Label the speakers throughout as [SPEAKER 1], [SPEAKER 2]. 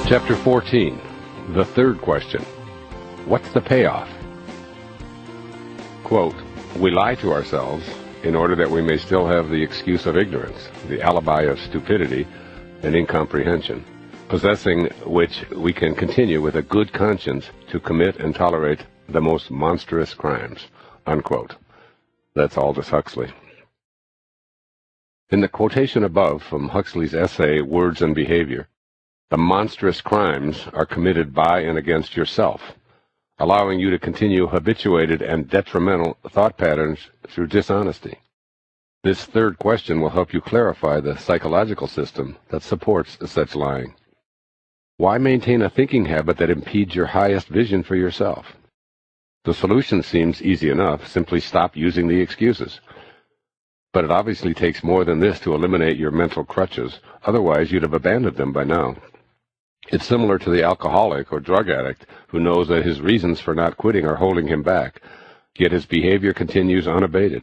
[SPEAKER 1] Chapter 14, the third question. What's the payoff? Quote, we lie to ourselves in order that we may still have the excuse of ignorance, the alibi of stupidity and incomprehension, possessing which we can continue with a good conscience to commit and tolerate the most monstrous crimes. Unquote. That's Aldous Huxley. In the quotation above from Huxley's essay, Words and Behavior, the monstrous crimes are committed by and against yourself, allowing you to continue habituated and detrimental thought patterns through dishonesty. This third question will help you clarify the psychological system that supports such lying. Why maintain a thinking habit that impedes your highest vision for yourself? The solution seems easy enough. Simply stop using the excuses. But it obviously takes more than this to eliminate your mental crutches. Otherwise, you'd have abandoned them by now. It's similar to the alcoholic or drug addict who knows that his reasons for not quitting are holding him back, yet his behavior continues unabated.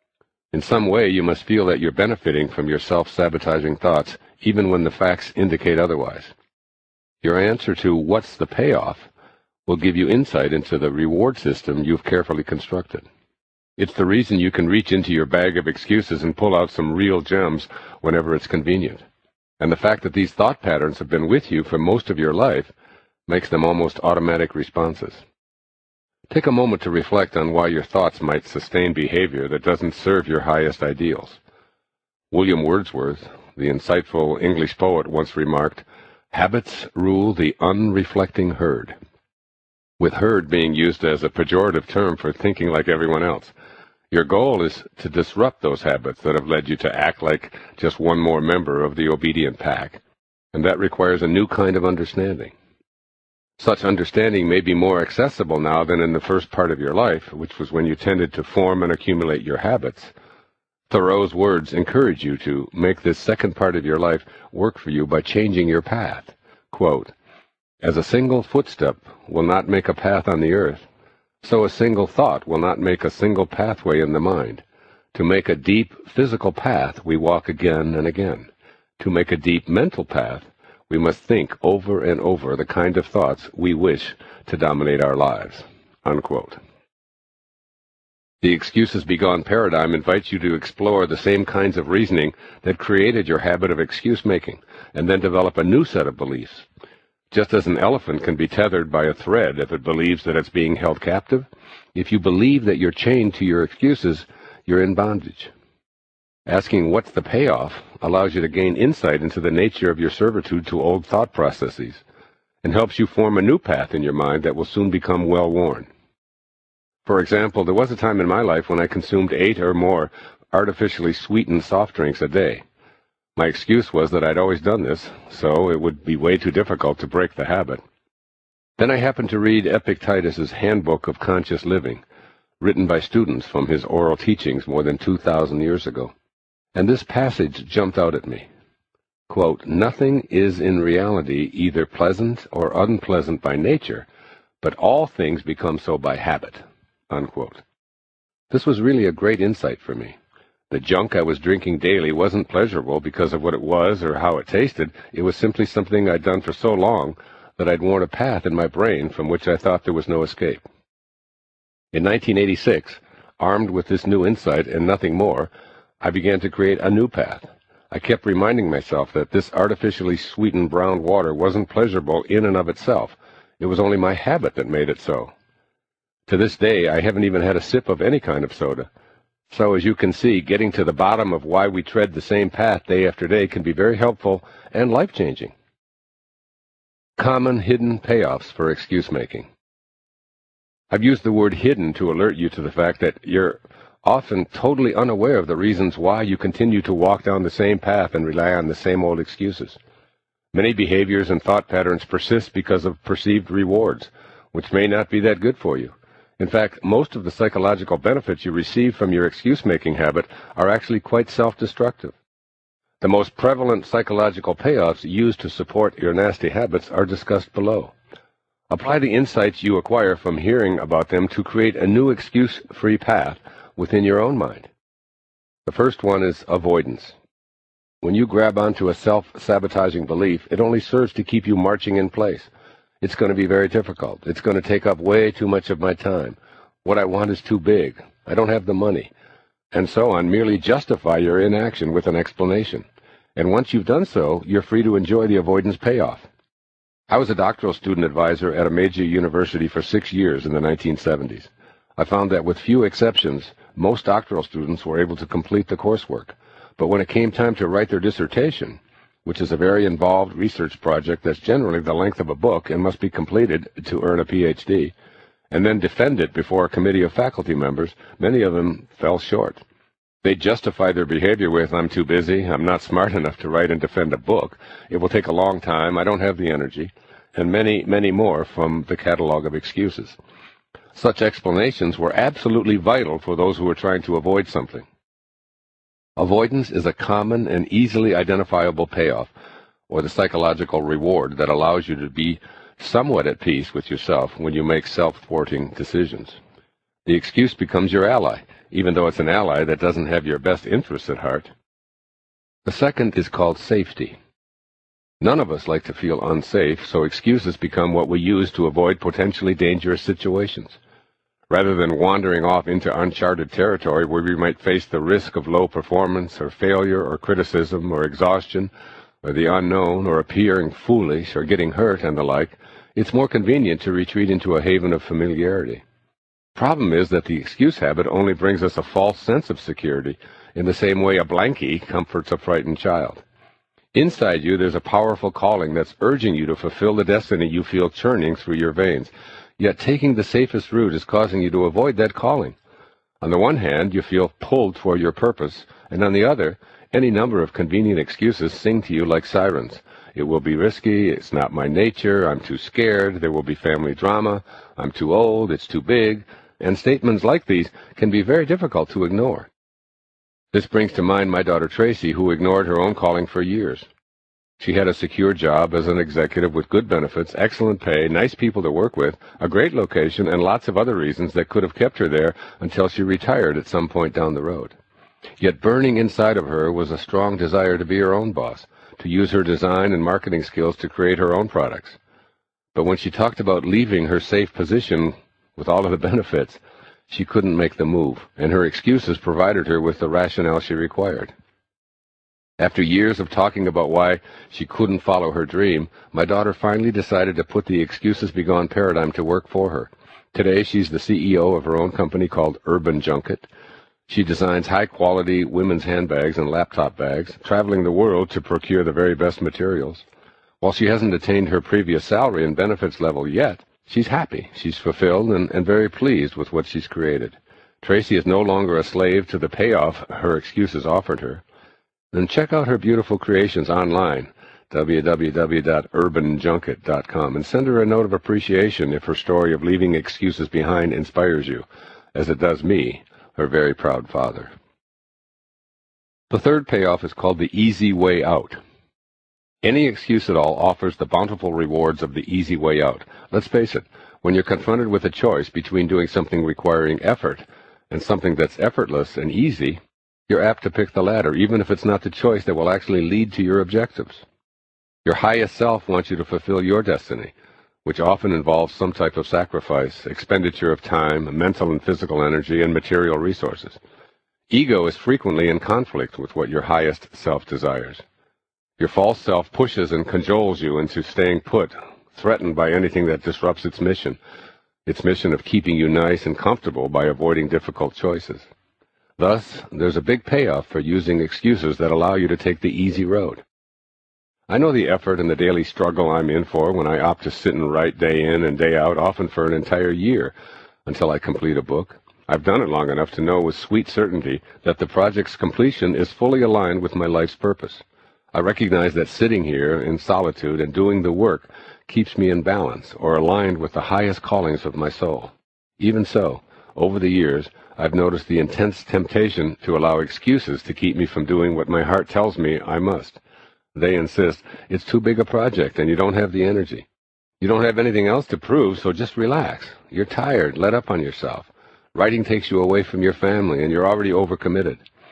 [SPEAKER 1] In some way, you must feel that you're benefiting from your self-sabotaging thoughts, even when the facts indicate otherwise. Your answer to what's the payoff will give you insight into the reward system you've carefully constructed. It's the reason you can reach into your bag of excuses and pull out some real gems whenever it's convenient. And the fact that these thought patterns have been with you for most of your life makes them almost automatic responses. Take a moment to reflect on why your thoughts might sustain behavior that doesn't serve your highest ideals. William Wordsworth, the insightful English poet, once remarked, "Habits rule the unreflecting herd," with herd being used as a pejorative term for thinking like everyone else. Your goal is to disrupt those habits that have led you to act like just one more member of the obedient pack, and that requires a new kind of understanding. Such understanding may be more accessible now than in the first part of your life, which was when you tended to form and accumulate your habits. Thoreau's words encourage you to make this second part of your life work for you by changing your path. Quote, as a single footstep will not make a path on the earth, so a single thought will not make a single pathway in the mind. To make a deep physical path, we walk again and again. To make a deep mental path, we must think over and over the kind of thoughts we wish to dominate our lives. Unquote. The Excuses Be Gone paradigm invites you to explore the same kinds of reasoning that created your habit of excuse-making, and then develop a new set of beliefs. Just as an elephant can be tethered by a thread if it believes that it's being held captive, if you believe that you're chained to your excuses, you're in bondage. Asking what's the payoff allows you to gain insight into the nature of your servitude to old thought processes, and helps you form a new path in your mind that will soon become well-worn. For example, there was a time in my life when I consumed 8 or more artificially sweetened soft drinks a day. My excuse was that I'd always done this, so it would be way too difficult to break the habit. Then I happened to read Epictetus's Handbook of Conscious Living, written by students from his oral teachings more than 2,000 years ago. And this passage jumped out at me. Quote, nothing is in reality either pleasant or unpleasant by nature, but all things become so by habit. Unquote. This was really a great insight for me. The junk I was drinking daily wasn't pleasurable because of what it was or how it tasted. It was simply something I'd done for so long that I'd worn a path in my brain from which I thought there was no escape. In 1986, armed with this new insight and nothing more, I began to create a new path. I kept reminding myself that this artificially sweetened brown water wasn't pleasurable in and of itself. It was only my habit that made it so. To this day, I haven't even had a sip of any kind of soda. So as you can see, getting to the bottom of why we tread the same path day after day can be very helpful and life-changing. Common hidden payoffs for excuse-making. I've used the word hidden to alert you to the fact that you're often totally unaware of the reasons why you continue to walk down the same path and rely on the same old excuses. Many behaviors and thought patterns persist because of perceived rewards, which may not be that good for you. In fact, most of the psychological benefits you receive from your excuse-making habit are actually quite self-destructive. The most prevalent psychological payoffs used to support your nasty habits are discussed below. Apply the insights you acquire from hearing about them to create a new excuse-free path within your own mind. The first one is avoidance. When you grab onto a self-sabotaging belief, it only serves to keep you marching in place. It's going to be very difficult. It's going to take up way too much of my time. What I want is too big. I don't have the money. And so on. Merely justify your inaction with an explanation. And once you've done so, you're free to enjoy the avoidance payoff. I was a doctoral student advisor at a major university for 6 years in the 1970s. I found that with few exceptions, most doctoral students were able to complete the coursework. But when it came time to write their dissertation, which is a very involved research project that's generally the length of a book and must be completed to earn a PhD, and then defend it before a committee of faculty members, many of them fell short. They justify their behavior with, I'm too busy, I'm not smart enough to write and defend a book, it will take a long time, I don't have the energy, and many, many more from the catalog of excuses. Such explanations were absolutely vital for those who were trying to avoid something. Avoidance is a common and easily identifiable payoff, or the psychological reward that allows you to be somewhat at peace with yourself when you make self-thwarting decisions. The excuse becomes your ally, even though it's an ally that doesn't have your best interests at heart. The second is called safety. None of us like to feel unsafe, so excuses become what we use to avoid potentially dangerous situations. Rather than wandering off into uncharted territory where we might face the risk of low performance or failure or criticism or exhaustion or the unknown or appearing foolish or getting hurt and the like, it's more convenient to retreat into a haven of familiarity. Problem is that the excuse habit only brings us a false sense of security, in the same way a blankie comforts a frightened child. Inside you, there's a powerful calling that's urging you to fulfill the destiny you feel churning through your veins. Yet taking the safest route is causing you to avoid that calling. On the one hand, you feel pulled toward your purpose, and on the other, any number of convenient excuses sing to you like sirens. It will be risky, it's not my nature, I'm too scared, there will be family drama, I'm too old, it's too big, and statements like these can be very difficult to ignore. This brings to mind my daughter Tracy, who ignored her own calling for years. She had a secure job as an executive with good benefits, excellent pay, nice people to work with, a great location, and lots of other reasons that could have kept her there until she retired at some point down the road. Yet burning inside of her was a strong desire to be her own boss, to use her design and marketing skills to create her own products. But when she talked about leaving her safe position with all of the benefits, she couldn't make the move, and her excuses provided her with the rationale she required. After years of talking about why she couldn't follow her dream, my daughter finally decided to put the excuses be gone paradigm to work for her. Today, she's the CEO of her own company called Urban Junket. She designs high-quality women's handbags and laptop bags, traveling the world to procure the very best materials. While she hasn't attained her previous salary and benefits level yet, she's happy, she's fulfilled, and very pleased with what she's created. Tracy is no longer a slave to the payoff her excuses offered her. Then check out her beautiful creations online, www.urbanjunket.com, and send her a note of appreciation if her story of leaving excuses behind inspires you, as it does me, her very proud father. The third payoff is called the easy way out. Any excuse at all offers the bountiful rewards of the easy way out. Let's face it, when you're confronted with a choice between doing something requiring effort and something that's effortless and easy, you're apt to pick the latter, even if it's not the choice that will actually lead to your objectives. Your highest self wants you to fulfill your destiny, which often involves some type of sacrifice, expenditure of time, mental and physical energy, and material resources. Ego is frequently in conflict with what your highest self desires. Your false self pushes and cajoles you into staying put, threatened by anything that disrupts its mission of keeping you nice and comfortable by avoiding difficult choices. Thus, there's a big payoff for using excuses that allow you to take the easy road. I know the effort and the daily struggle I'm in for when I opt to sit and write day in and day out, often for an entire year, until I complete a book. I've done it long enough to know with sweet certainty that the project's completion is fully aligned with my life's purpose. I recognize that sitting here in solitude and doing the work keeps me in balance or aligned with the highest callings of my soul. Even so, over the years, I've noticed the intense temptation to allow excuses to keep me from doing what my heart tells me I must. They insist, it's too big a project and you don't have the energy. You don't have anything else to prove, so just relax. You're tired, let up on yourself. Writing takes you away from your family and you're already overcommitted.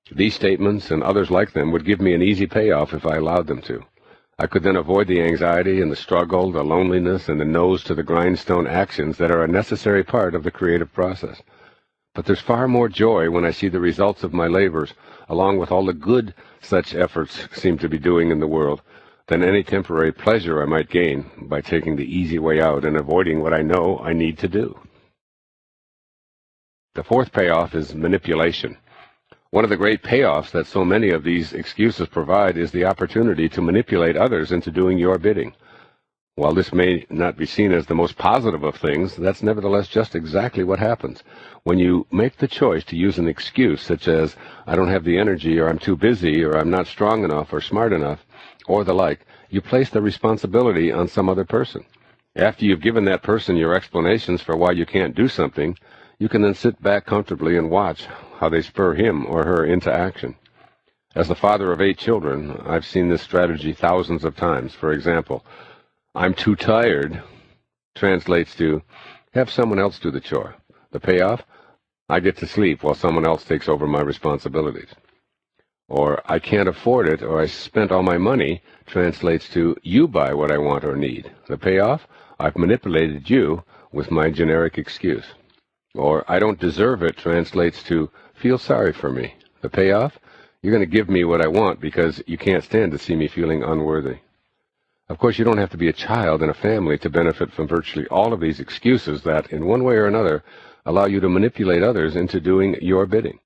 [SPEAKER 1] These statements and others like them would give me an easy payoff if I allowed them to. I could then avoid the anxiety and the struggle, the loneliness, and the nose-to-the-grindstone actions that are a necessary part of the creative process. But there's far more joy when I see the results of my labors, along with all the good such efforts seem to be doing in the world, than any temporary pleasure I might gain by taking the easy way out and avoiding what I know I need to do. The fourth payoff is manipulation. One of the great payoffs that so many of these excuses provide is the opportunity to manipulate others into doing your bidding. While this may not be seen as the most positive of things, that's nevertheless just exactly what happens. When you make the choice to use an excuse such as, I don't have the energy, or I'm too busy, or I'm not strong enough, or smart enough, or the like, you place the responsibility on some other person. After you've given that person your explanations for why you can't do something, you can then sit back comfortably and watch how they spur him or her into action. As the father of 8 children, I've seen this strategy thousands of times. For example, I'm too tired translates to, have someone else do the chore. The payoff, I get to sleep while someone else takes over my responsibilities. Or, I can't afford it, or I spent all my money, translates to, you buy what I want or need. The payoff, I've manipulated you with my generic excuse. Or, I don't deserve it, translates to, feel sorry for me. The payoff, you're going to give me what I want because you can't stand to see me feeling unworthy. Of course, you don't have to be a child in a family to benefit from virtually all of these excuses that, in one way or another, allow you to manipulate others into doing your bidding.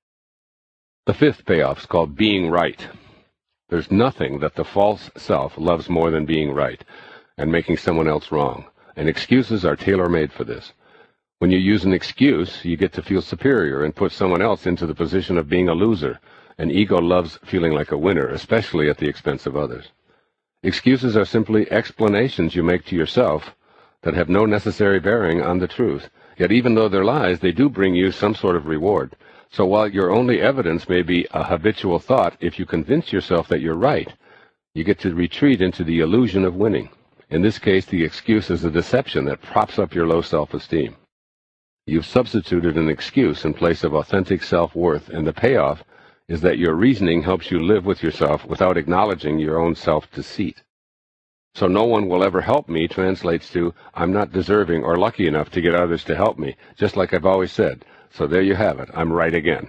[SPEAKER 1] The fifth payoff is called being right. There's nothing that the false self loves more than being right and making someone else wrong, and excuses are tailor-made for this. When you use an excuse, you get to feel superior and put someone else into the position of being a loser, and ego loves feeling like a winner, especially at the expense of others. Excuses are simply explanations you make to yourself that have no necessary bearing on the truth, yet even though they're lies, they do bring you some sort of reward. So while your only evidence may be a habitual thought, if you convince yourself that you're right, you get to retreat into the illusion of winning. In this case, the excuse is a deception that props up your low self-esteem. You've substituted an excuse in place of authentic self-worth, and the payoff is that your reasoning helps you live with yourself without acknowledging your own self-deceit. So no one will ever help me translates to, I'm not deserving or lucky enough to get others to help me, just like I've always said. So there you have it, I'm right again.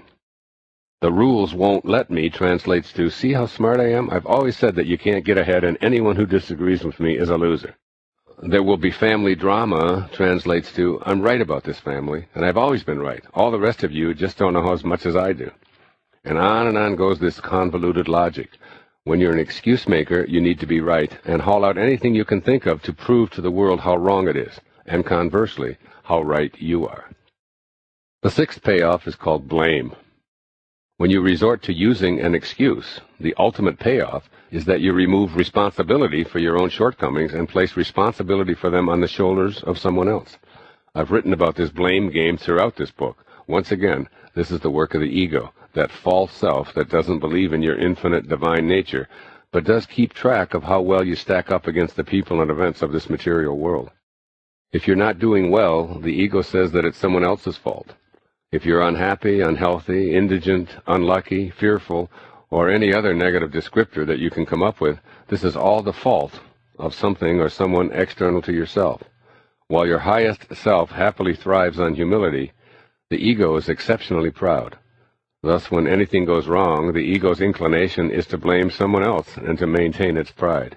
[SPEAKER 1] The rules won't let me translates to, see how smart I am? I've always said that you can't get ahead, and anyone who disagrees with me is a loser. There will be family drama translates to, I'm right about this family, and I've always been right. All the rest of you just don't know as much as I do. And on goes this convoluted logic. When you're an excuse maker, you need to be right, and haul out anything you can think of to prove to the world how wrong it is, and conversely, how right you are. The sixth payoff is called blame. When you resort to using an excuse, the ultimate payoff is that you remove responsibility for your own shortcomings and place responsibility for them on the shoulders of someone else. I've written about this blame game throughout this book. Once again, this is the work of the ego, that false self that doesn't believe in your infinite divine nature, but does keep track of how well you stack up against the people and events of this material world. If you're not doing well, the ego says that it's someone else's fault. If you're unhappy, unhealthy, indigent, unlucky, fearful, or any other negative descriptor that you can come up with, this is all the fault of something or someone external to yourself. While your highest self happily thrives on humility, the ego is exceptionally proud. Thus, when anything goes wrong, the ego's inclination is to blame someone else and to maintain its pride.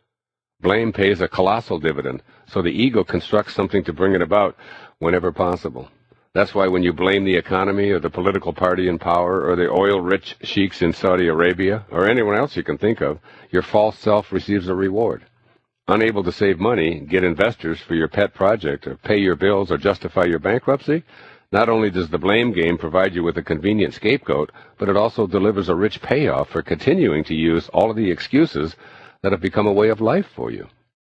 [SPEAKER 1] Blame pays a colossal dividend, so the ego constructs something to bring it about whenever possible. That's why when you blame the economy or the political party in power or the oil-rich sheiks in Saudi Arabia or anyone else you can think of, your false self receives a reward. Unable to save money, get investors for your pet project, or pay your bills or justify your bankruptcy, not only does the blame game provide you with a convenient scapegoat, but it also delivers a rich payoff for continuing to use all of the excuses that have become a way of life for you.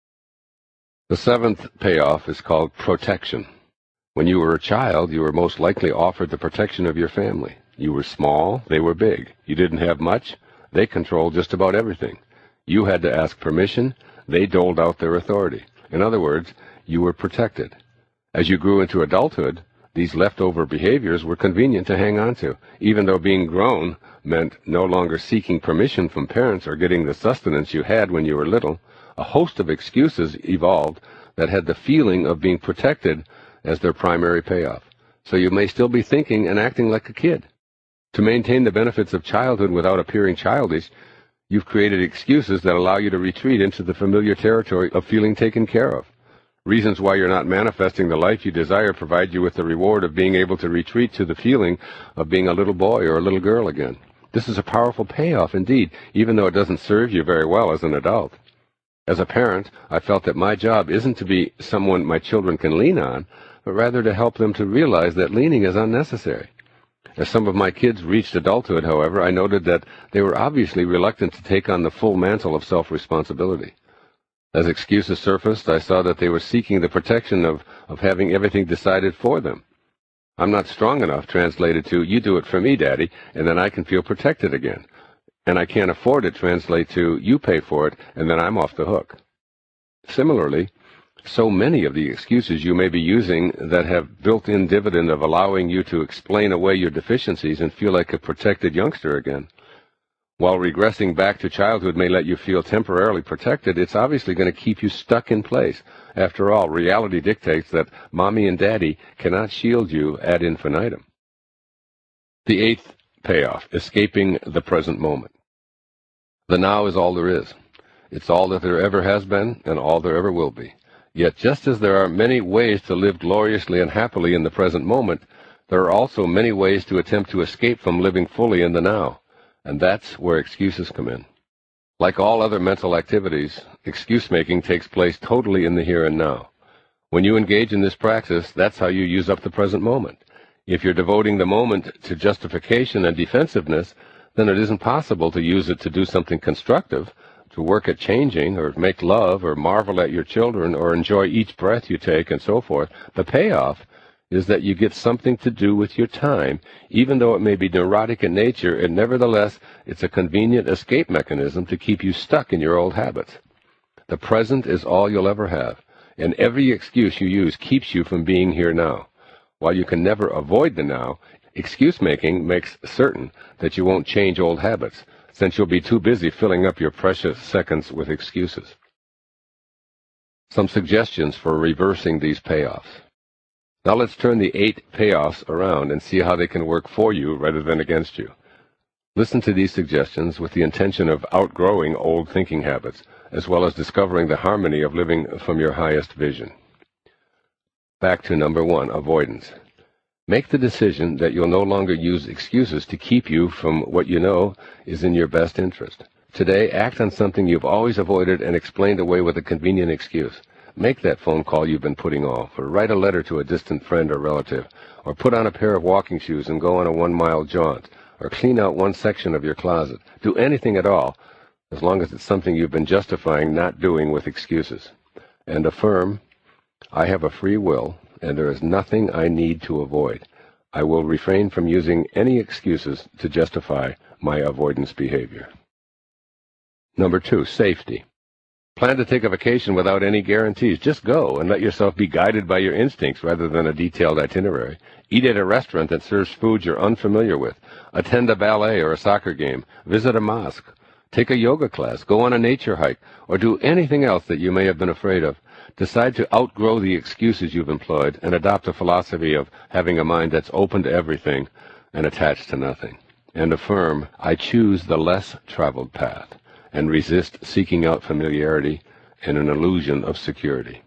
[SPEAKER 1] The seventh payoff is called protection. When you were a child, you were most likely offered the protection of your family. You were small, they were big. You didn't have much, they controlled just about everything. You had to ask permission, they doled out their authority. In other words, you were protected. As you grew into adulthood, These leftover behaviors were convenient to hang on to, even though being grown meant no longer seeking permission from parents or getting the sustenance you had when you were little. A host of excuses evolved that had the feeling of being protected as their primary payoff. So you may still be thinking and acting like a kid. To maintain the benefits of childhood without appearing childish, you've created excuses that allow you to retreat into the familiar territory of feeling taken care of. Reasons why you're not manifesting the life you desire provide you with the reward of being able to retreat to the feeling of being a little boy or a little girl again. This is a powerful payoff indeed, even though it doesn't serve you very well as an adult. As a parent, I felt that my job isn't to be someone my children can lean on, but rather to help them to realize that leaning is unnecessary. As some of my kids reached adulthood, however, I noted that they were obviously reluctant to take on the full mantle of self-responsibility. As excuses surfaced, I saw that they were seeking the protection of having everything decided for them. I'm not strong enough translated to, you do it for me, Daddy, and then I can feel protected again. And I can't afford it translate to, you pay for it, and then I'm off the hook. Similarly, so many of the excuses you may be using that have built-in dividend of allowing you to explain away your deficiencies and feel like a protected youngster again. While regressing back to childhood may let you feel temporarily protected, it's obviously going to keep you stuck in place. After all, reality dictates that Mommy and Daddy cannot shield you ad infinitum. The eighth payoff, escaping the present moment. The now is all there is. It's all that there ever has been and all there ever will be. Yet just as there are many ways to live gloriously and happily in the present moment, there are also many ways to attempt to escape from living fully in the now. And that's where excuses come in. Like all other mental activities, excuse-making takes place totally in the here and now. When you engage in this practice, that's how you use up the present moment. If you're devoting the moment to justification and defensiveness, then it isn't possible to use it to do something constructive, to work at changing, or make love, or marvel at your children, or enjoy each breath you take, and so forth. The payoff is that you get something to do with your time. Even though it may be neurotic in nature, and nevertheless, it's a convenient escape mechanism to keep you stuck in your old habits. The present is all you'll ever have, and every excuse you use keeps you from being here now. While you can never avoid the now, excuse-making makes certain that you won't change old habits, since you'll be too busy filling up your precious seconds with excuses. Some suggestions for reversing these payoffs. Now let's turn the 8 payoffs around and see how they can work for you rather than against you. Listen to these suggestions with the intention of outgrowing old thinking habits, as well as discovering the harmony of living from your highest vision. Back to number 1, avoidance. Make the decision that you'll no longer use excuses to keep you from what you know is in your best interest. Today, act on something you've always avoided and explained away with a convenient excuse. Make that phone call you've been putting off, or write a letter to a distant friend or relative, or put on a pair of walking shoes and go on a 1-mile jaunt, or clean out one section of your closet. Do anything at all, as long as it's something you've been justifying not doing with excuses. And affirm, I have a free will, and there is nothing I need to avoid. I will refrain from using any excuses to justify my avoidance behavior. Number 2, safety. Plan to take a vacation without any guarantees. Just go and let yourself be guided by your instincts rather than a detailed itinerary. Eat at a restaurant that serves foods you're unfamiliar with. Attend a ballet or a soccer game. Visit a mosque. Take a yoga class. Go on a nature hike. Or do anything else that you may have been afraid of. Decide to outgrow the excuses you've employed and adopt a philosophy of having a mind that's open to everything and attached to nothing. And affirm, I choose the less traveled path, and resist seeking out familiarity and an illusion of security.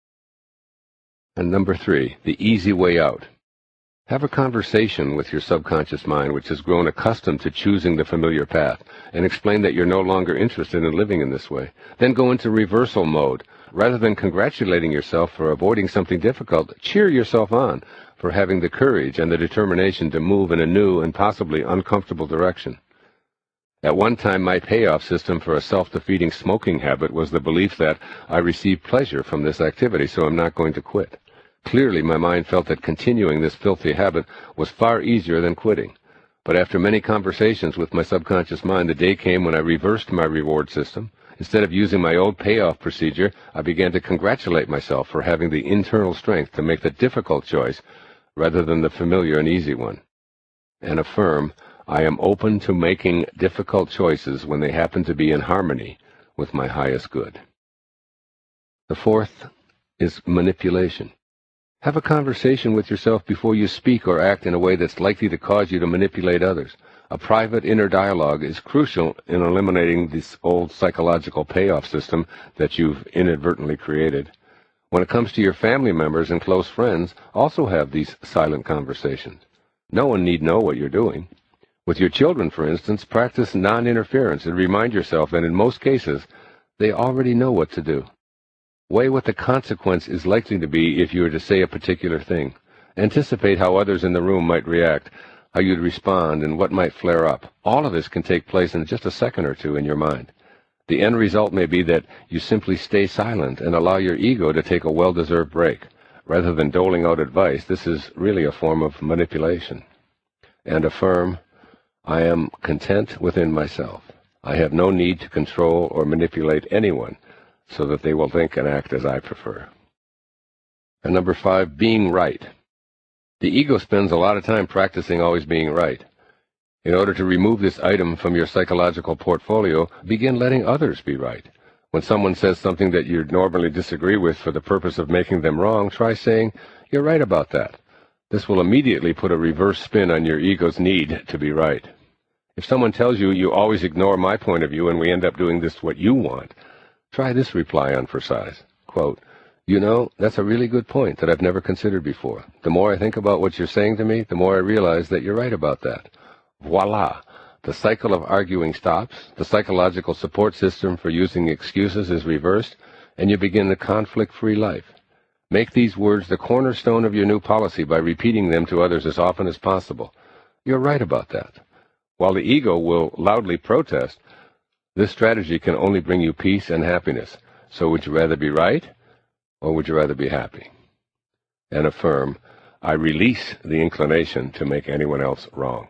[SPEAKER 1] And number 3, the easy way out. Have a conversation with your subconscious mind, which has grown accustomed to choosing the familiar path, and explain that you're no longer interested in living in this way. Then go into reversal mode. Rather than congratulating yourself for avoiding something difficult, cheer yourself on for having the courage and the determination to move in a new and possibly uncomfortable direction. At one time, my payoff system for a self-defeating smoking habit was the belief that I received pleasure from this activity, so I'm not going to quit. Clearly, my mind felt that continuing this filthy habit was far easier than quitting. But after many conversations with my subconscious mind, the day came when I reversed my reward system. Instead of using my old payoff procedure, I began to congratulate myself for having the internal strength to make the difficult choice rather than the familiar and easy one. And affirm, I am open to making difficult choices when they happen to be in harmony with my highest good. The fourth is manipulation. Have a conversation with yourself before you speak or act in a way that's likely to cause you to manipulate others. A private inner dialogue is crucial in eliminating this old psychological payoff system that you've inadvertently created. When it comes to your family members and close friends, also have these silent conversations. No one need know what you're doing. With your children, for instance, practice non-interference and remind yourself that in most cases, they already know what to do. Weigh what the consequence is likely to be if you were to say a particular thing. Anticipate how others in the room might react, how you'd respond, and what might flare up. All of this can take place in just a second or two in your mind. The end result may be that you simply stay silent and allow your ego to take a well-deserved break. Rather than doling out advice, this is really a form of manipulation. And affirm, I am content within myself. I have no need to control or manipulate anyone so that they will think and act as I prefer. And number 5, being right. The ego spends a lot of time practicing always being right. In order to remove this item from your psychological portfolio, begin letting others be right. When someone says something that you normally disagree with for the purpose of making them wrong, try saying, "You're right about that." This will immediately put a reverse spin on your ego's need to be right. If someone tells you, "You always ignore my point of view and we end up doing this what you want," try this reply on for size. Quote, "You know, that's a really good point that I've never considered before. The more I think about what you're saying to me, the more I realize that you're right about that." Voila! The cycle of arguing stops, the psychological support system for using excuses is reversed, and you begin a conflict-free life. Make these words the cornerstone of your new policy by repeating them to others as often as possible. You're right about that. While the ego will loudly protest, this strategy can only bring you peace and happiness. So would you rather be right, or would you rather be happy? And affirm, I release the inclination to make anyone else wrong.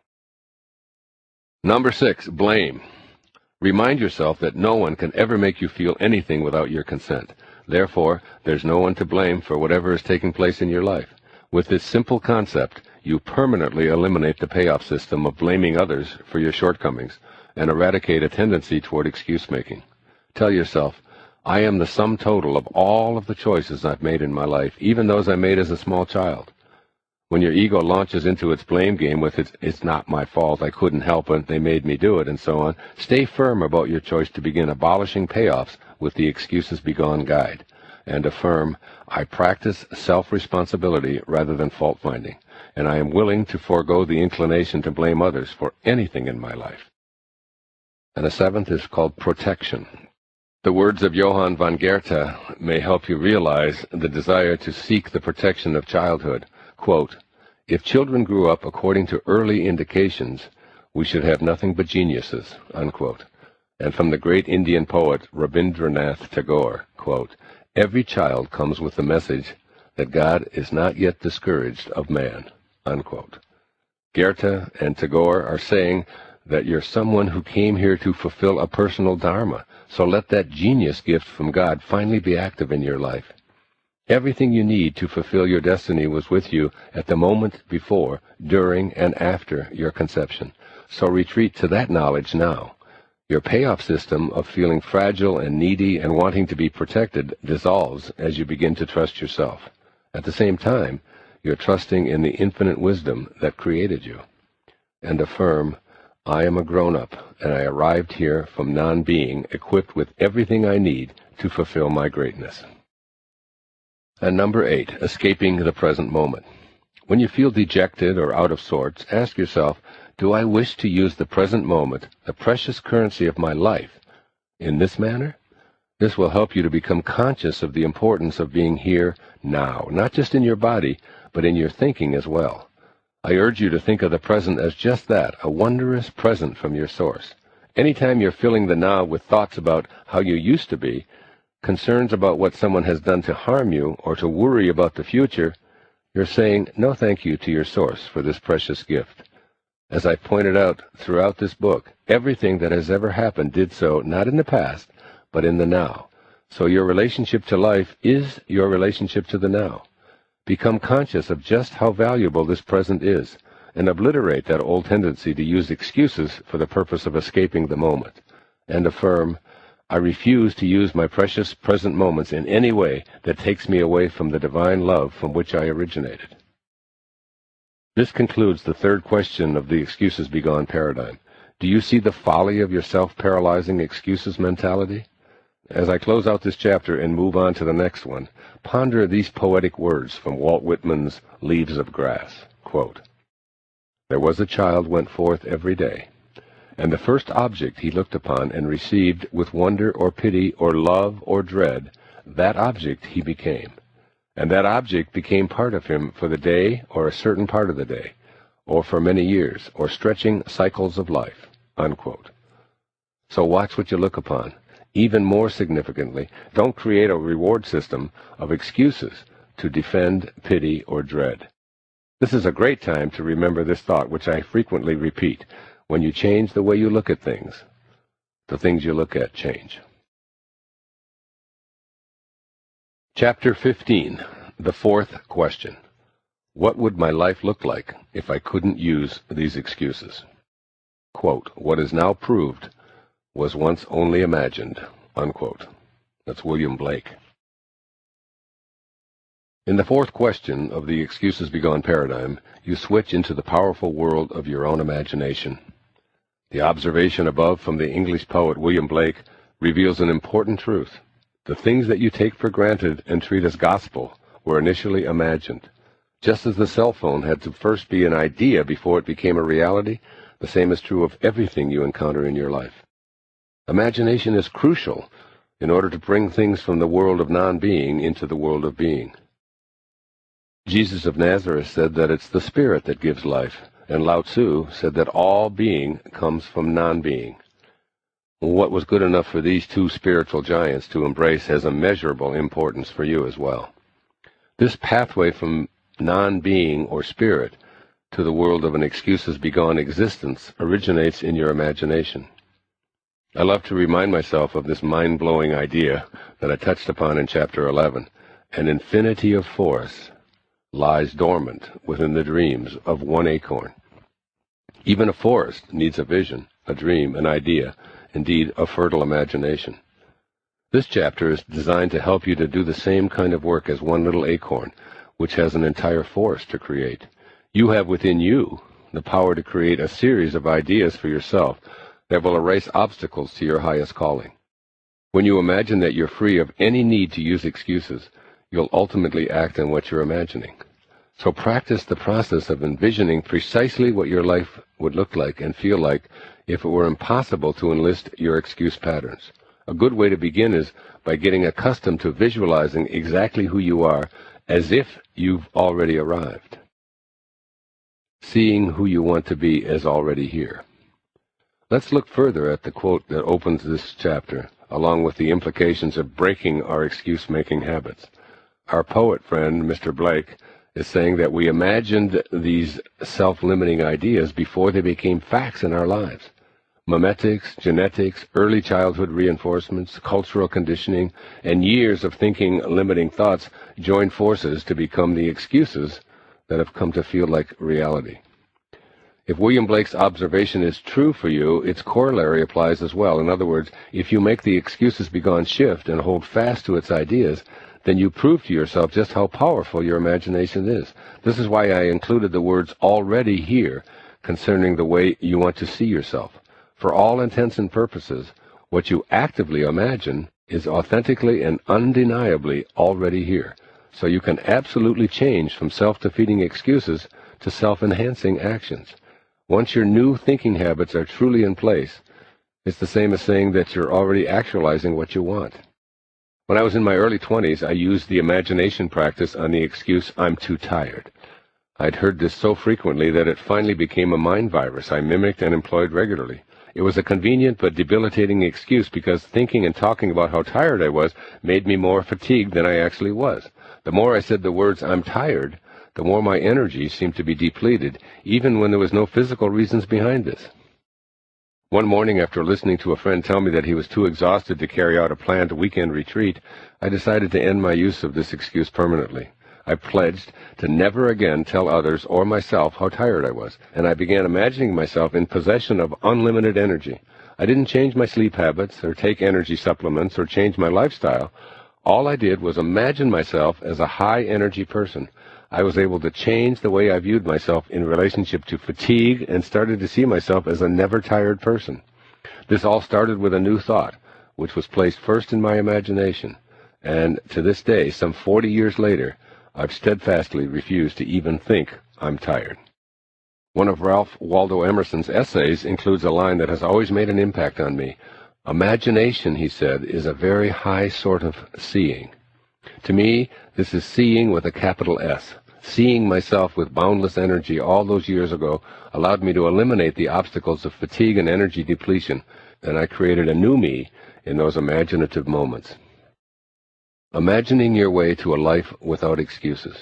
[SPEAKER 1] Number 6, blame. Remind yourself that no one can ever make you feel anything without your consent. Therefore, there's no one to blame for whatever is taking place in your life. With this simple concept, you permanently eliminate the payoff system of blaming others for your shortcomings and eradicate a tendency toward excuse-making. Tell yourself, I am the sum total of all of the choices I've made in my life, even those I made as a small child. When your ego launches into its blame game with it's not my fault, I couldn't help it, they made me do it, and so on, stay firm about your choice to begin abolishing payoffs with the excuses begone guide. And affirm, I practice self-responsibility rather than fault-finding, and I am willing to forego the inclination to blame others for anything in my life. And the 7th is called protection. The words of Johann von Goethe may help you realize the desire to seek the protection of childhood. Quote, if children grew up according to early indications, we should have nothing but geniuses, unquote. And from the great Indian poet Rabindranath Tagore, quote, every child comes with the message that God is not yet discouraged of man, unquote. Goethe and Tagore are saying that you're someone who came here to fulfill a personal dharma, so let that genius gift from God finally be active in your life. Everything you need to fulfill your destiny was with you at the moment before, during, and after your conception. So retreat to that knowledge now. Your payoff system of feeling fragile and needy and wanting to be protected dissolves as you begin to trust yourself. At the same time, you're trusting in the infinite wisdom that created you. And affirm, I am a grown-up, and I arrived here from non-being, equipped with everything I need to fulfill my greatness. And number 8, escaping the present moment. When you feel dejected or out of sorts, ask yourself, do I wish to use the present moment, the precious currency of my life, in this manner? This will help you to become conscious of the importance of being here now, not just in your body, but in your thinking as well. I urge you to think of the present as just that, a wondrous present from your source. Anytime you're filling the now with thoughts about how you used to be, concerns about what someone has done to harm you, or to worry about the future, you're saying no thank you to your source for this precious gift. As I pointed out throughout this book, everything that has ever happened did so not in the past, but in the now. So your relationship to life is your relationship to the now. Become conscious of just how valuable this present is, and obliterate that old tendency to use excuses for the purpose of escaping the moment, and affirm, I refuse to use my precious present moments in any way that takes me away from the divine love from which I originated. This concludes the third question of the Excuses Be Gone paradigm. Do you see the folly of your self-paralyzing excuses mentality? As I close out this chapter and move on to the next one, ponder these poetic words from Walt Whitman's Leaves of Grass. Quote, There was a child went forth every day, and the first object he looked upon and received with wonder or pity or love or dread, that object he became. And that object became part of him for the day or a certain part of the day, or for many years, or stretching cycles of life. Unquote. So watch what you look upon. Even more significantly, don't create a reward system of excuses to defend, pity, or dread. This is a great time to remember this thought, which I frequently repeat. When you change the way you look at things, the things you look at change. Chapter 15, the fourth question. What would my life look like if I couldn't use these excuses? Quote, What is now proved was once only imagined. Unquote. That's William Blake. In the fourth question of the Excuses Be Gone paradigm, you switch into the powerful world of your own imagination. The observation above from the English poet William Blake reveals an important truth. The things that you take for granted and treat as gospel were initially imagined. Just as the cell phone had to first be an idea before it became a reality, the same is true of everything you encounter in your life. Imagination is crucial in order to bring things from the world of non-being into the world of being. Jesus of Nazareth said that it's the Spirit that gives life, and Lao Tzu said that all being comes from non-being. What was good enough for these two spiritual giants to embrace has immeasurable importance for you as well. This pathway from non-being or spirit to the world of an excuses be gone existence originates in your imagination. I love to remind myself of this mind-blowing idea that I touched upon in Chapter 11. An infinity of force lies dormant within the dreams of one acorn. Even a forest needs a vision, a dream, an idea, indeed a fertile imagination. This chapter is designed to help you to do the same kind of work as one little acorn, which has an entire forest to create. You have within you the power to create a series of ideas for yourself that will erase obstacles to your highest calling. When you imagine that you're free of any need to use excuses, you'll ultimately act on what you're imagining. So practice the process of envisioning precisely what your life would look like and feel like if it were impossible to enlist your excuse patterns. A good way to begin is by getting accustomed to visualizing exactly who you are as if you've already arrived. Seeing who you want to be is already here. Let's look further at the quote that opens this chapter, along with the implications of breaking our excuse-making habits. Our poet friend, Mr. Blake, is saying that we imagined these self-limiting ideas before they became facts in our lives. Memetics, genetics, early childhood reinforcements, cultural conditioning, and years of thinking limiting thoughts join forces to become the excuses that have come to feel like reality. If William Blake's observation is true for you, its corollary applies as well. In other words, if you make the excuses be gone shift and hold fast to its ideas, then you prove to yourself just how powerful your imagination is. This is why I included the words already here concerning the way you want to see yourself. For all intents and purposes, what you actively imagine is authentically and undeniably already here. So you can absolutely change from self-defeating excuses to self-enhancing actions. Once your new thinking habits are truly in place, it's the same as saying that you're already actualizing what you want. When I was in my early 20s, I used the imagination practice on the excuse, I'm too tired. I'd heard this so frequently that it finally became a mind virus I mimicked and employed regularly. It was a convenient but debilitating excuse because thinking and talking about how tired I was made me more fatigued than I actually was. The more I said the words, I'm tired, the more my energy seemed to be depleted, even when there was no physical reasons behind this. One morning, after listening to a friend tell me that he was too exhausted to carry out a planned weekend retreat, I decided to end my use of this excuse permanently. I pledged to never again tell others or myself how tired I was, and I began imagining myself in possession of unlimited energy. I didn't change my sleep habits or take energy supplements or change my lifestyle. All I did was imagine myself as a high-energy person. I was able to change the way I viewed myself in relationship to fatigue and started to see myself as a never-tired person. This all started with a new thought, which was placed first in my imagination. And to this day, some 40 years later, I've steadfastly refused to even think I'm tired. One of Ralph Waldo Emerson's essays includes a line that has always made an impact on me. Imagination, he said, is a very high sort of seeing. To me, this is seeing with a capital S. Seeing myself with boundless energy all those years ago allowed me to eliminate the obstacles of fatigue and energy depletion, and I created a new me in those imaginative moments. Imagining your way to a life without excuses.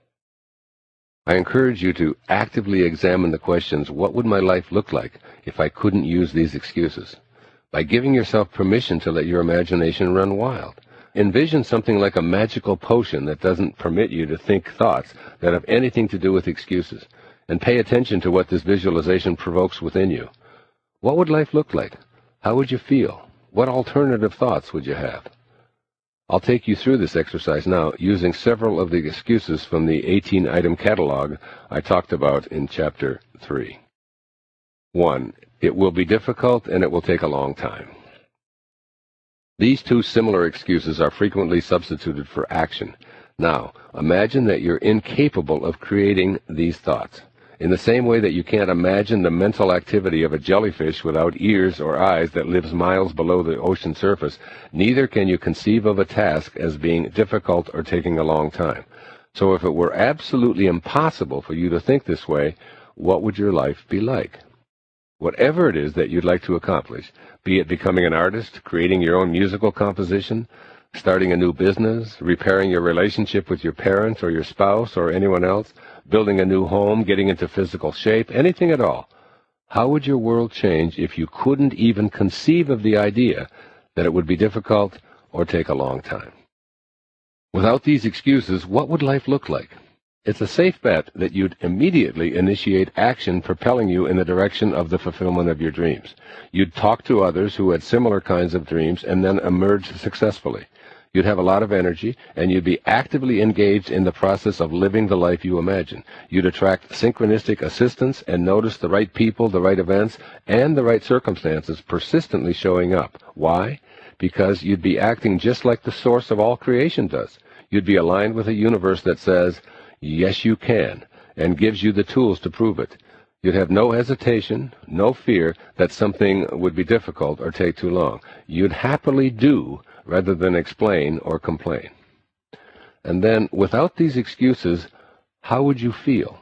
[SPEAKER 1] I encourage you to actively examine the questions, what would my life look like if I couldn't use these excuses? By giving yourself permission to let your imagination run wild. Envision something like a magical potion that doesn't permit you to think thoughts that have anything to do with excuses, and pay attention to what this visualization provokes within you. What would life look like? How would you feel? What alternative thoughts would you have? I'll take you through this exercise now using several of the excuses from the 18-item catalog I talked about in Chapter 3. 1. It will be difficult and it will take a long time. These two similar excuses are frequently substituted for action. Now, imagine that you're incapable of creating these thoughts. In the same way that you can't imagine the mental activity of a jellyfish without ears or eyes that lives miles below the ocean surface, neither can you conceive of a task as being difficult or taking a long time. So if it were absolutely impossible for you to think this way, what would your life be like? Whatever it is that you'd like to accomplish, be it becoming an artist, creating your own musical composition, starting a new business, repairing your relationship with your parents or your spouse or anyone else, building a new home, getting into physical shape, anything at all. How would your world change if you couldn't even conceive of the idea that it would be difficult or take a long time? Without these excuses, what would life look like? It's a safe bet that you'd immediately initiate action propelling you in the direction of the fulfillment of your dreams. You'd talk to others who had similar kinds of dreams and then emerge successfully. You'd have a lot of energy, and you'd be actively engaged in the process of living the life you imagine. You'd attract synchronistic assistance and notice the right people, the right events, and the right circumstances persistently showing up. Why? Because you'd be acting just like the source of all creation does. You'd be aligned with a universe that says, yes, you can, and gives you the tools to prove it. You'd have no hesitation, no fear that something would be difficult or take too long. You'd happily do rather than explain or complain. And then, without these excuses, how would you feel?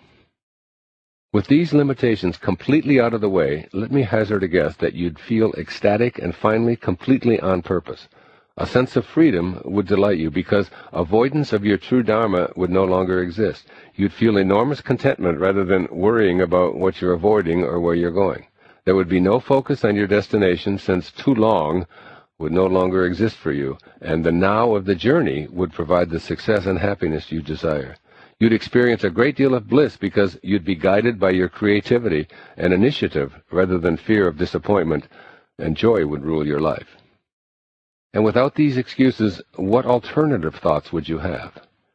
[SPEAKER 1] With these limitations completely out of the way, let me hazard a guess that you'd feel ecstatic and finally completely on purpose. A sense of freedom would delight you because avoidance of your true dharma would no longer exist. You'd feel enormous contentment rather than worrying about what you're avoiding or where you're going. There would be no focus on your destination since too long would no longer exist for you, and the now of the journey would provide the success and happiness you desire. You'd experience a great deal of bliss because you'd be guided by your creativity and initiative rather than fear of disappointment, and joy would rule your life. And without these excuses, what alternative thoughts would you have?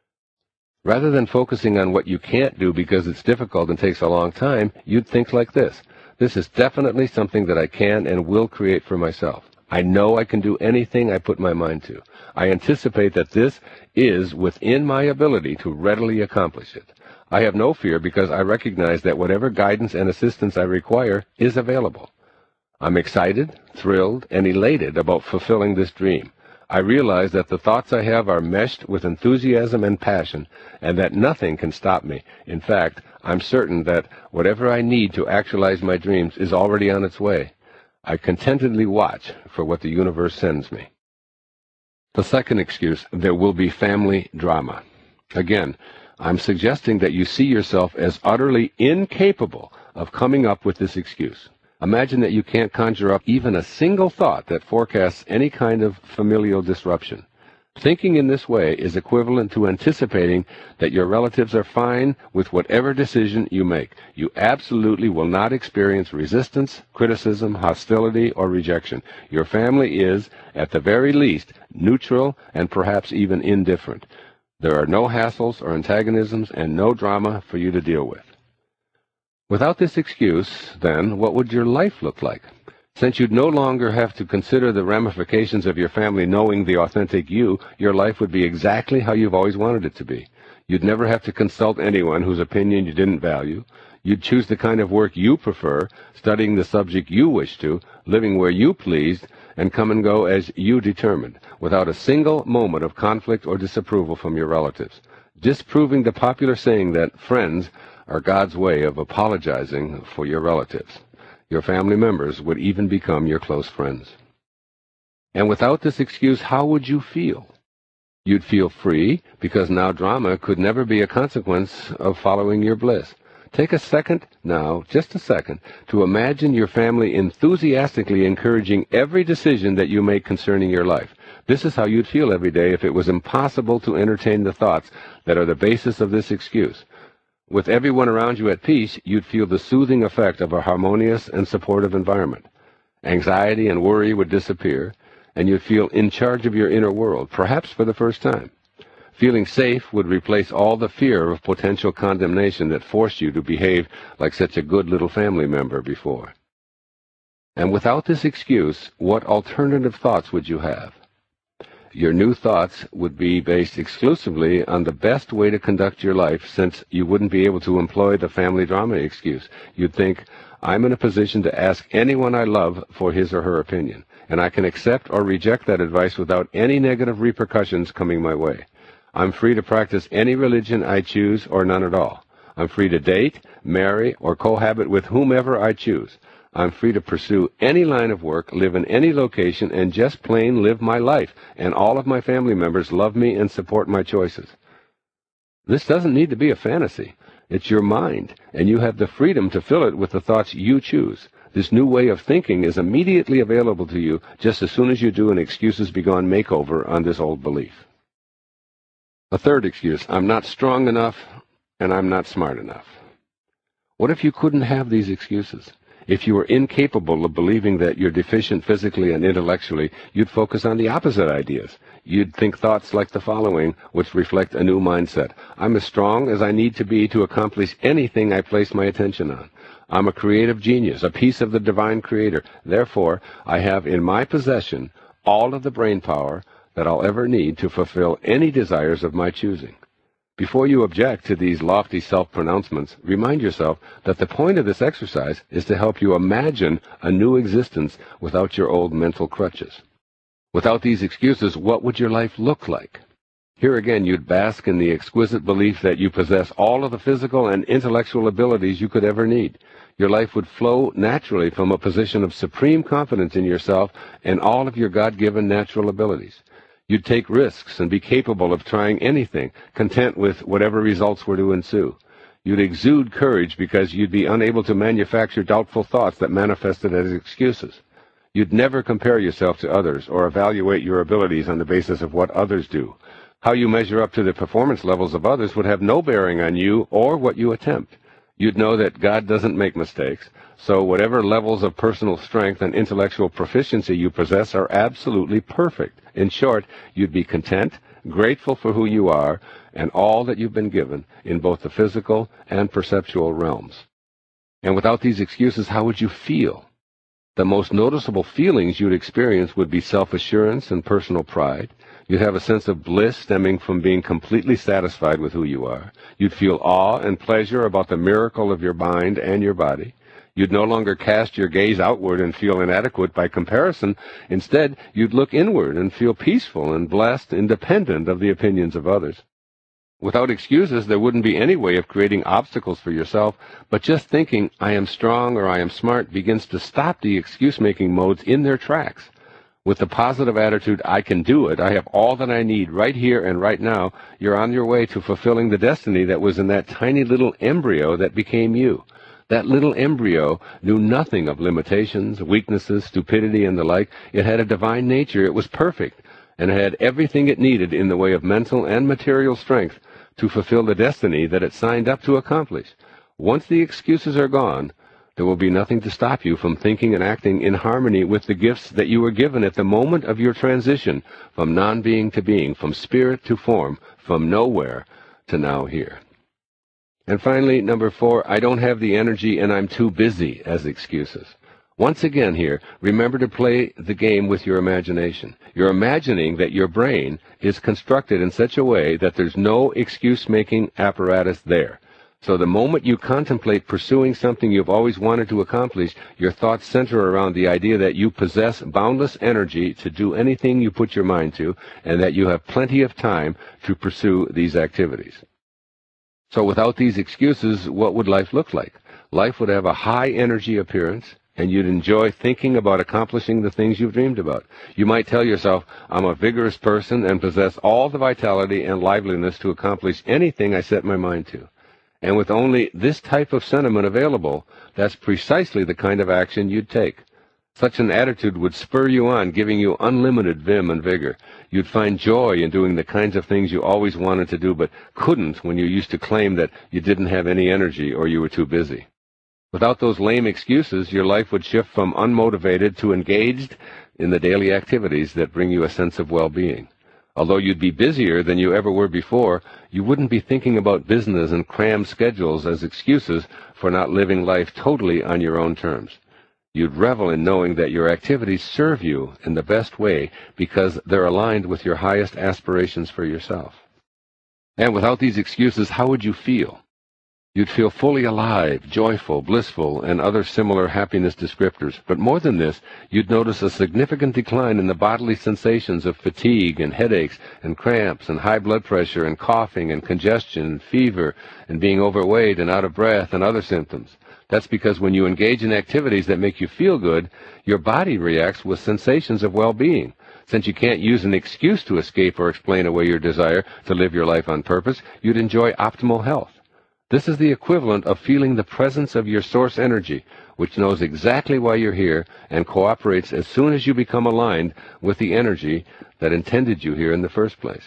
[SPEAKER 1] Rather than focusing on what you can't do because it's difficult and takes a long time, you'd think like this. This is definitely something that I can and will create for myself. I know I can do anything I put my mind to. I anticipate that this is within my ability to readily accomplish it. I have no fear because I recognize that whatever guidance and assistance I require is available. I'm excited, thrilled, and elated about fulfilling this dream. I realize that the thoughts I have are meshed with enthusiasm and passion, and that nothing can stop me. In fact, I'm certain that whatever I need to actualize my dreams is already on its way. I contentedly watch for what the universe sends me. The second excuse, there will be family drama. Again, I'm suggesting that you see yourself as utterly incapable of coming up with this excuse. Imagine that you can't conjure up even a single thought that forecasts any kind of familial disruption. Thinking in this way is equivalent to anticipating that your relatives are fine with whatever decision you make. You absolutely will not experience resistance, criticism, hostility, or rejection. Your family is, at the very least, neutral and perhaps even indifferent. There are no hassles or antagonisms and no drama for you to deal with. Without this excuse, then, what would your life look like? Since you'd no longer have to consider the ramifications of your family knowing the authentic you, your life would be exactly how you've always wanted it to be. You'd never have to consult anyone whose opinion you didn't value. You'd choose the kind of work you prefer, studying the subject you wish to, living where you pleased, and come and go as you determined, without a single moment of conflict or disapproval from your relatives, disproving the popular saying that friends are God's way of apologizing for your relatives. Your family members would even become your close friends. And without this excuse, how would you feel? You'd feel free, because now drama could never be a consequence of following your bliss. Take a second now, just a second, to imagine your family enthusiastically encouraging every decision that you make concerning your life. This is how you'd feel every day if it was impossible to entertain the thoughts that are the basis of this excuse. With everyone around you at peace, you'd feel the soothing effect of a harmonious and supportive environment. Anxiety and worry would disappear, and you'd feel in charge of your inner world, perhaps for the first time. Feeling safe would replace all the fear of potential condemnation that forced you to behave like such a good little family member before. And without this excuse, what alternative thoughts would you have? Your new thoughts would be based exclusively on the best way to conduct your life, since you wouldn't be able to employ the family drama excuse. You'd think, I'm in a position to ask anyone I love for his or her opinion, and I can accept or reject that advice without any negative repercussions coming my way. I'm free to practice any religion I choose or none at all. I'm free to date, marry, or cohabit with whomever I choose. I'm free to pursue any line of work, live in any location, and just plain live my life, and all of my family members love me and support my choices. This doesn't need to be a fantasy. It's your mind, and you have the freedom to fill it with the thoughts you choose. This new way of thinking is immediately available to you just as soon as you do an excuses begone makeover on this old belief. A third excuse, I'm not strong enough, and I'm not smart enough. What if you couldn't have these excuses? If you were incapable of believing that you're deficient physically and intellectually, you'd focus on the opposite ideas. You'd think thoughts like the following, which reflect a new mindset. I'm as strong as I need to be to accomplish anything I place my attention on. I'm a creative genius, a piece of the divine creator. Therefore, I have in my possession all of the brain power that I'll ever need to fulfill any desires of my choosing. Before you object to these lofty self-pronouncements, remind yourself that the point of this exercise is to help you imagine a new existence without your old mental crutches. Without these excuses, what would your life look like? Here again, you'd bask in the exquisite belief that you possess all of the physical and intellectual abilities you could ever need. Your life would flow naturally from a position of supreme confidence in yourself and all of your God-given natural abilities. You'd take risks and be capable of trying anything, content with whatever results were to ensue. You'd exude courage because you'd be unable to manufacture doubtful thoughts that manifested as excuses. You'd never compare yourself to others or evaluate your abilities on the basis of what others do. How you measure up to the performance levels of others would have no bearing on you or what you attempt. You'd know that God doesn't make mistakes, so whatever levels of personal strength and intellectual proficiency you possess are absolutely perfect. In short, you'd be content, grateful for who you are, and all that you've been given in both the physical and perceptual realms. And without these excuses, how would you feel? The most noticeable feelings you'd experience would be self-assurance and personal pride. You'd have a sense of bliss stemming from being completely satisfied with who you are. You'd feel awe and pleasure about the miracle of your mind and your body. You'd no longer cast your gaze outward and feel inadequate by comparison. Instead, you'd look inward and feel peaceful and blessed, independent of the opinions of others. Without excuses, there wouldn't be any way of creating obstacles for yourself, but just thinking, I am strong or I am smart, begins to stop the excuse-making modes in their tracks. With the positive attitude, I can do it, I have all that I need right here and right now, you're on your way to fulfilling the destiny that was in that tiny little embryo that became you. That little embryo knew nothing of limitations, weaknesses, stupidity, and the like. It had a divine nature. It was perfect. and had everything it needed in the way of mental and material strength to fulfill the destiny that it signed up to accomplish. Once the excuses are gone, there will be nothing to stop you from thinking and acting in harmony with the gifts that you were given at the moment of your transition from non-being to being, from spirit to form, from nowhere to now here. And finally, number 4, I don't have the energy and I'm too busy as excuses. Once again here, remember to play the game with your imagination. You're imagining that your brain is constructed in such a way that there's no excuse-making apparatus there. So the moment you contemplate pursuing something you've always wanted to accomplish, your thoughts center around the idea that you possess boundless energy to do anything you put your mind to, and that you have plenty of time to pursue these activities. So without these excuses, what would life look like? Life would have a high-energy appearance, and you'd enjoy thinking about accomplishing the things you've dreamed about. You might tell yourself, I'm a vigorous person and possess all the vitality and liveliness to accomplish anything I set my mind to. And with only this type of sentiment available, that's precisely the kind of action you'd take. Such an attitude would spur you on, giving you unlimited vim and vigor. You'd find joy in doing the kinds of things you always wanted to do but couldn't when you used to claim that you didn't have any energy or you were too busy. Without those lame excuses, your life would shift from unmotivated to engaged in the daily activities that bring you a sense of well-being. Although you'd be busier than you ever were before, you wouldn't be thinking about business and crammed schedules as excuses for not living life totally on your own terms. You'd revel in knowing that your activities serve you in the best way because they're aligned with your highest aspirations for yourself. And without these excuses, how would you feel? You'd feel fully alive, joyful, blissful, and other similar happiness descriptors. But more than this, you'd notice a significant decline in the bodily sensations of fatigue and headaches and cramps and high blood pressure and coughing and congestion and fever and being overweight and out of breath and other symptoms. That's because when you engage in activities that make you feel good, your body reacts with sensations of well-being. Since you can't use an excuse to escape or explain away your desire to live your life on purpose, you'd enjoy optimal health. This is the equivalent of feeling the presence of your source energy, which knows exactly why you're here and cooperates as soon as you become aligned with the energy that intended you here in the first place.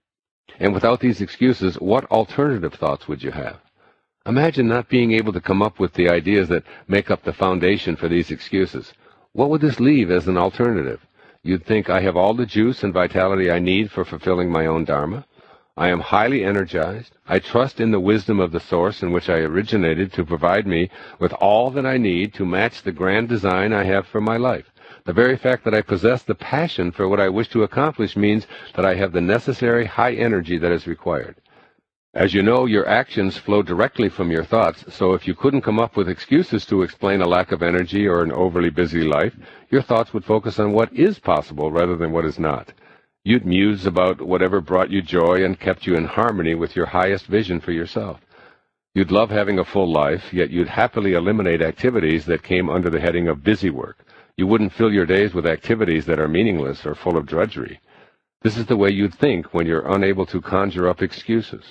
[SPEAKER 1] And without these excuses, what alternative thoughts would you have? Imagine not being able to come up with the ideas that make up the foundation for these excuses. What would this leave as an alternative? You'd think, I have all the juice and vitality I need for fulfilling my own dharma. I am highly energized. I trust in the wisdom of the source in which I originated to provide me with all that I need to match the grand design I have for my life. The very fact that I possess the passion for what I wish to accomplish means that I have the necessary high energy that is required. As you know, your actions flow directly from your thoughts, so if you couldn't come up with excuses to explain a lack of energy or an overly busy life, your thoughts would focus on what is possible rather than what is not. You'd muse about whatever brought you joy and kept you in harmony with your highest vision for yourself. You'd love having a full life, yet you'd happily eliminate activities that came under the heading of busy work. You wouldn't fill your days with activities that are meaningless or full of drudgery. This is the way you'd think when you're unable to conjure up excuses.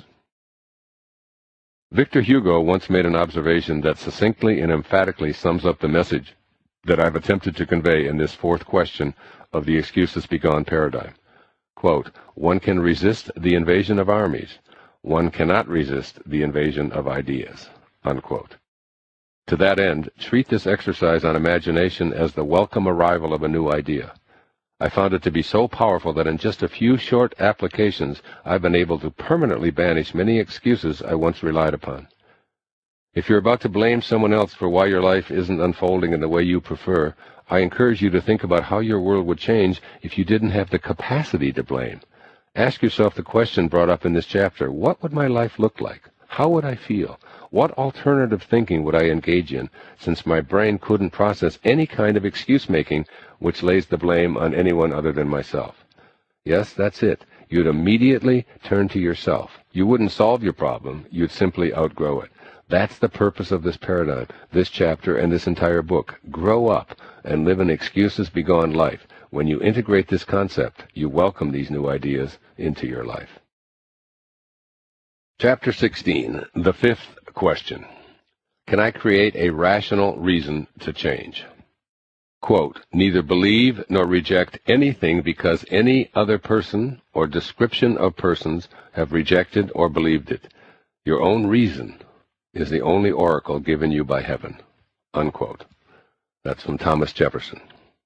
[SPEAKER 1] Victor Hugo once made an observation that succinctly and emphatically sums up the message that I've attempted to convey in this fourth question of the Excuses Be Gone paradigm. Quote, one can resist the invasion of armies. One cannot resist the invasion of ideas. Unquote. To that end, treat this exercise on imagination as the welcome arrival of a new idea. I found it to be so powerful that in just a few short applications, I've been able to permanently banish many excuses I once relied upon. If you're about to blame someone else for why your life isn't unfolding in the way you prefer, I encourage you to think about how your world would change if you didn't have the capacity to blame. Ask yourself the question brought up in this chapter, what would my life look like? How would I feel? What alternative thinking would I engage in, since my brain couldn't process any kind of excuse-making which lays the blame on anyone other than myself? Yes, that's it. You'd immediately turn to yourself. You wouldn't solve your problem. You'd simply outgrow it. That's the purpose of this paradigm, this chapter, and this entire book. Grow up and live an excuses-begone life. When you integrate this concept, you welcome these new ideas into your life. Chapter 16, the fifth question. Can I create a rational reason to change? Quote, neither believe nor reject anything because any other person or description of persons have rejected or believed it. Your own reason is the only oracle given you by heaven. Unquote. That's from Thomas Jefferson.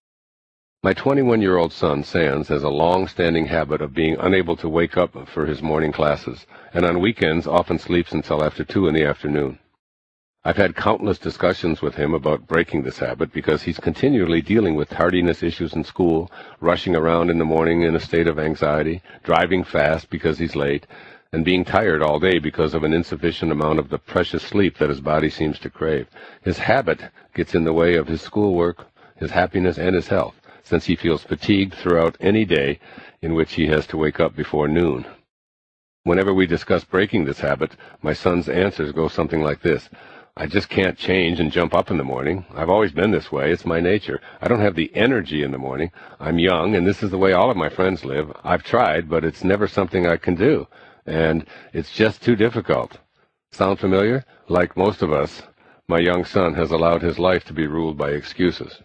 [SPEAKER 1] My 21-year-old son, Sands, has a long-standing habit of being unable to wake up for his morning classes, and on weekends often sleeps until after 2 in the afternoon. I've had countless discussions with him about breaking this habit because he's continually dealing with tardiness issues in school, rushing around in the morning in a state of anxiety, driving fast because he's late, and being tired all day because of an insufficient amount of the precious sleep that his body seems to crave. His habit gets in the way of his schoolwork, his happiness, and his health, since he feels fatigued throughout any day in which he has to wake up before noon. Whenever we discuss breaking this habit, my son's answers go something like this. I just can't change and jump up in the morning. I've always been this way. It's my nature. I don't have the energy in the morning. I'm young, and this is the way all of my friends live. I've tried, but it's never something I can do, and it's just too difficult. Sound familiar? Like most of us, my young son has allowed his life to be ruled by excuses.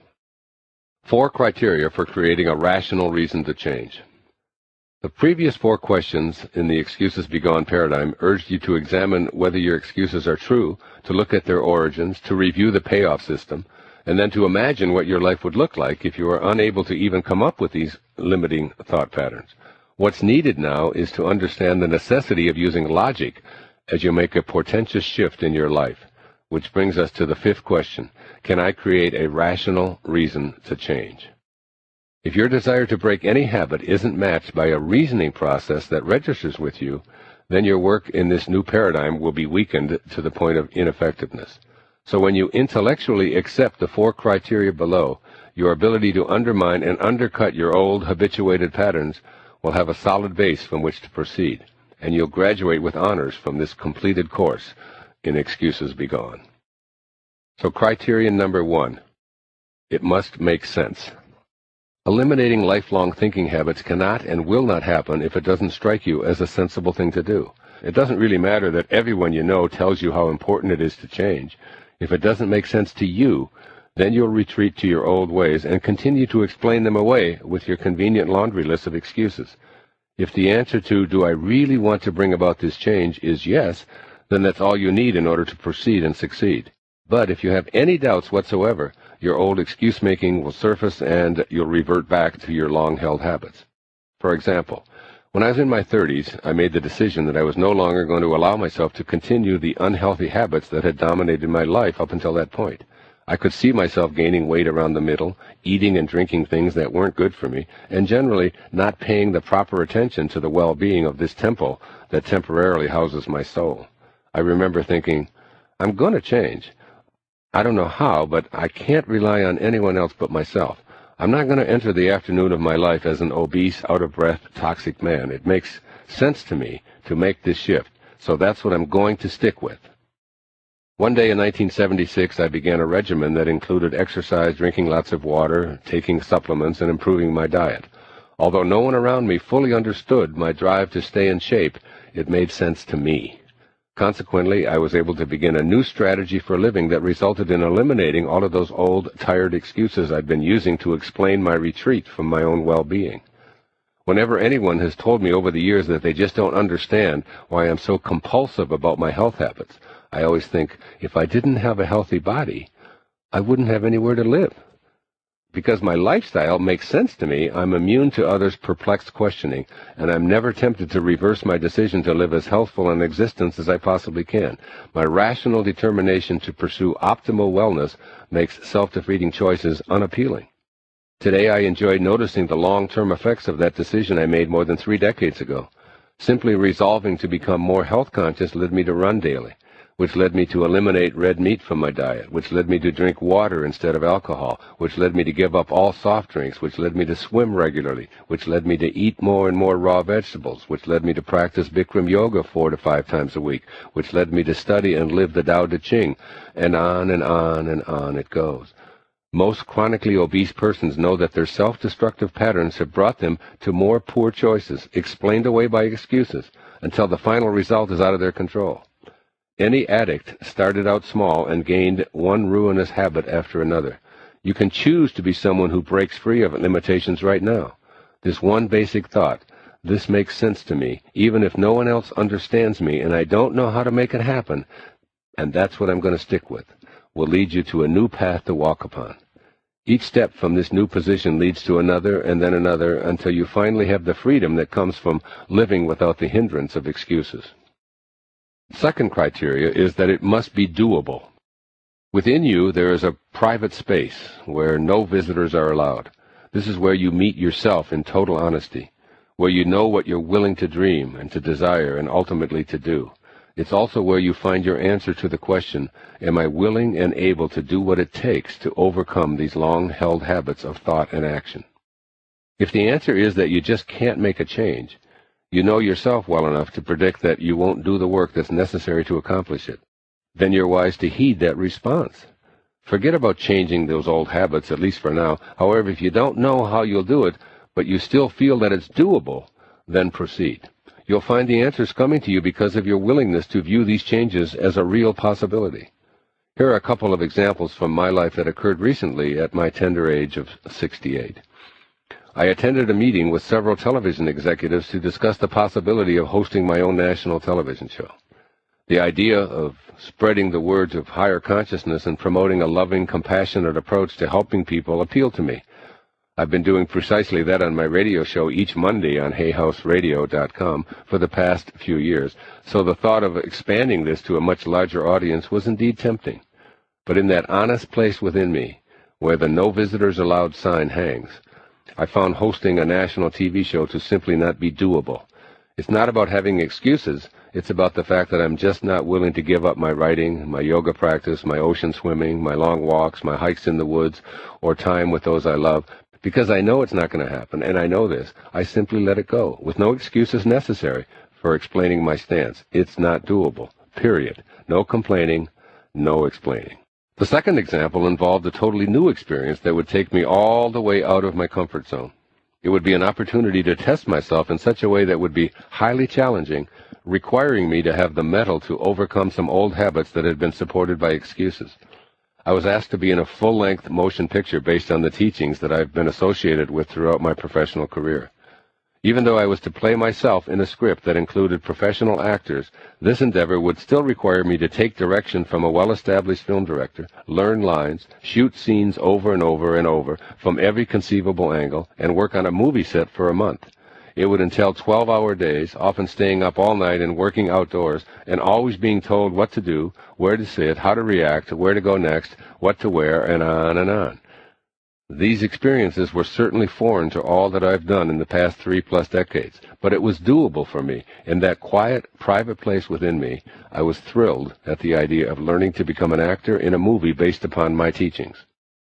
[SPEAKER 1] 4 criteria for creating a rational reason to change. The previous 4 questions in the Excuses Be Gone paradigm urged you to examine whether your excuses are true, to look at their origins, to review the payoff system, and then to imagine what your life would look like if you were unable to even come up with these limiting thought patterns. What's needed now is to understand the necessity of using logic as you make a portentous shift in your life, which brings us to the 5th question. Can I create a rational reason to change? If your desire to break any habit isn't matched by a reasoning process that registers with you, then your work in this new paradigm will be weakened to the point of ineffectiveness. So when you intellectually accept the 4 criteria below, your ability to undermine and undercut your old habituated patterns will have a solid base from which to proceed, and you'll graduate with honors from this completed course in Excuses Be Gone. So criterion number 1, it must make sense. Eliminating lifelong thinking habits cannot and will not happen if it doesn't strike you as a sensible thing to do. It doesn't really matter that everyone you know tells you how important it is to change. If it doesn't make sense to you, then you'll retreat to your old ways and continue to explain them away with your convenient laundry list of excuses. If the answer to, do I really want to bring about this change, is yes, then that's all you need in order to proceed and succeed. But if you have any doubts whatsoever, your old excuse-making will surface and you'll revert back to your long-held habits. For example, when I was in my 30s, I made the decision that I was no longer going to allow myself to continue the unhealthy habits that had dominated my life up until that point. I could see myself gaining weight around the middle, eating and drinking things that weren't good for me, and generally not paying the proper attention to the well-being of this temple that temporarily houses my soul. I remember thinking, I'm going to change. I don't know how, but I can't rely on anyone else but myself. I'm not going to enter the afternoon of my life as an obese, out-of-breath, toxic man. It makes sense to me to make this shift, so that's what I'm going to stick with. One day in 1976, I began a regimen that included exercise, drinking lots of water, taking supplements, and improving my diet. Although no one around me fully understood my drive to stay in shape, it made sense to me. Consequently, I was able to begin a new strategy for living that resulted in eliminating all of those old, tired excuses I'd been using to explain my retreat from my own well-being. Whenever anyone has told me over the years that they just don't understand why I'm so compulsive about my health habits, I always think, if I didn't have a healthy body, I wouldn't have anywhere to live. Because my lifestyle makes sense to me, I'm immune to others' perplexed questioning, and I'm never tempted to reverse my decision to live as healthful an existence as I possibly can. My rational determination to pursue optimal wellness makes self-defeating choices unappealing. Today I enjoy noticing the long-term effects of that decision I made more than 3 decades ago. Simply resolving to become more health-conscious led me to run daily, which led me to eliminate red meat from my diet, which led me to drink water instead of alcohol, which led me to give up all soft drinks, which led me to swim regularly, which led me to eat more and more raw vegetables, which led me to practice Bikram yoga 4 to 5 times a week, which led me to study and live the Tao Te Ching, and on and on and on it goes. Most chronically obese persons know that their self-destructive patterns have brought them to more poor choices, explained away by excuses, until the final result is out of their control. Any addict started out small and gained one ruinous habit after another. You can choose to be someone who breaks free of limitations right now. This one basic thought, this makes sense to me, even if no one else understands me and I don't know how to make it happen, and that's what I'm going to stick with, will lead you to a new path to walk upon. Each step from this new position leads to another and then another until you finally have the freedom that comes from living without the hindrance of excuses. Second criteria is that it must be doable. Within you, there is a private space where no visitors are allowed. This is where you meet yourself in total honesty, where you know what you're willing to dream and to desire and ultimately to do. It's also where you find your answer to the question, am I willing and able to do what it takes to overcome these long-held habits of thought and action? If the answer is that you just can't make a change, you know yourself well enough to predict that you won't do the work that's necessary to accomplish it. Then you're wise to heed that response. Forget about changing those old habits, at least for now. However, if you don't know how you'll do it, but you still feel that it's doable, then proceed. You'll find the answers coming to you because of your willingness to view these changes as a real possibility. Here are a couple of examples from my life that occurred recently at my tender age of 68. I attended a meeting with several television executives to discuss the possibility of hosting my own national television show. The idea of spreading the words of higher consciousness and promoting a loving, compassionate approach to helping people appealed to me. I've been doing precisely that on my radio show each Monday on HayHouseRadio.com for the past few years, so the thought of expanding this to a much larger audience was indeed tempting. But in that honest place within me, where the no visitors allowed sign hangs, I found hosting a national TV show to simply not be doable. It's not about having excuses. It's about the fact that I'm just not willing to give up my writing, my yoga practice, my ocean swimming, my long walks, my hikes in the woods, or time with those I love, because I know it's not going to happen, and I know this. I simply let it go, with no excuses necessary for explaining my stance. It's not doable, period. No complaining, no explaining. The second example involved a totally new experience that would take me all the way out of my comfort zone. It would be an opportunity to test myself in such a way that would be highly challenging, requiring me to have the mettle to overcome some old habits that had been supported by excuses. I was asked to be in a full-length motion picture based on the teachings that I've been associated with throughout my professional career. Even though I was to play myself in a script that included professional actors, this endeavor would still require me to take direction from a well-established film director, learn lines, shoot scenes over and over and over from every conceivable angle, and work on a movie set for a month. It would entail 12-hour days, often staying up all night and working outdoors, and always being told what to do, where to sit, how to react, where to go next, what to wear, and on and on. These experiences were certainly foreign to all that I've done in the past 3+ decades, but it was doable for me. In that quiet, private place within me, I was thrilled at the idea of learning to become an actor in a movie based upon my teachings.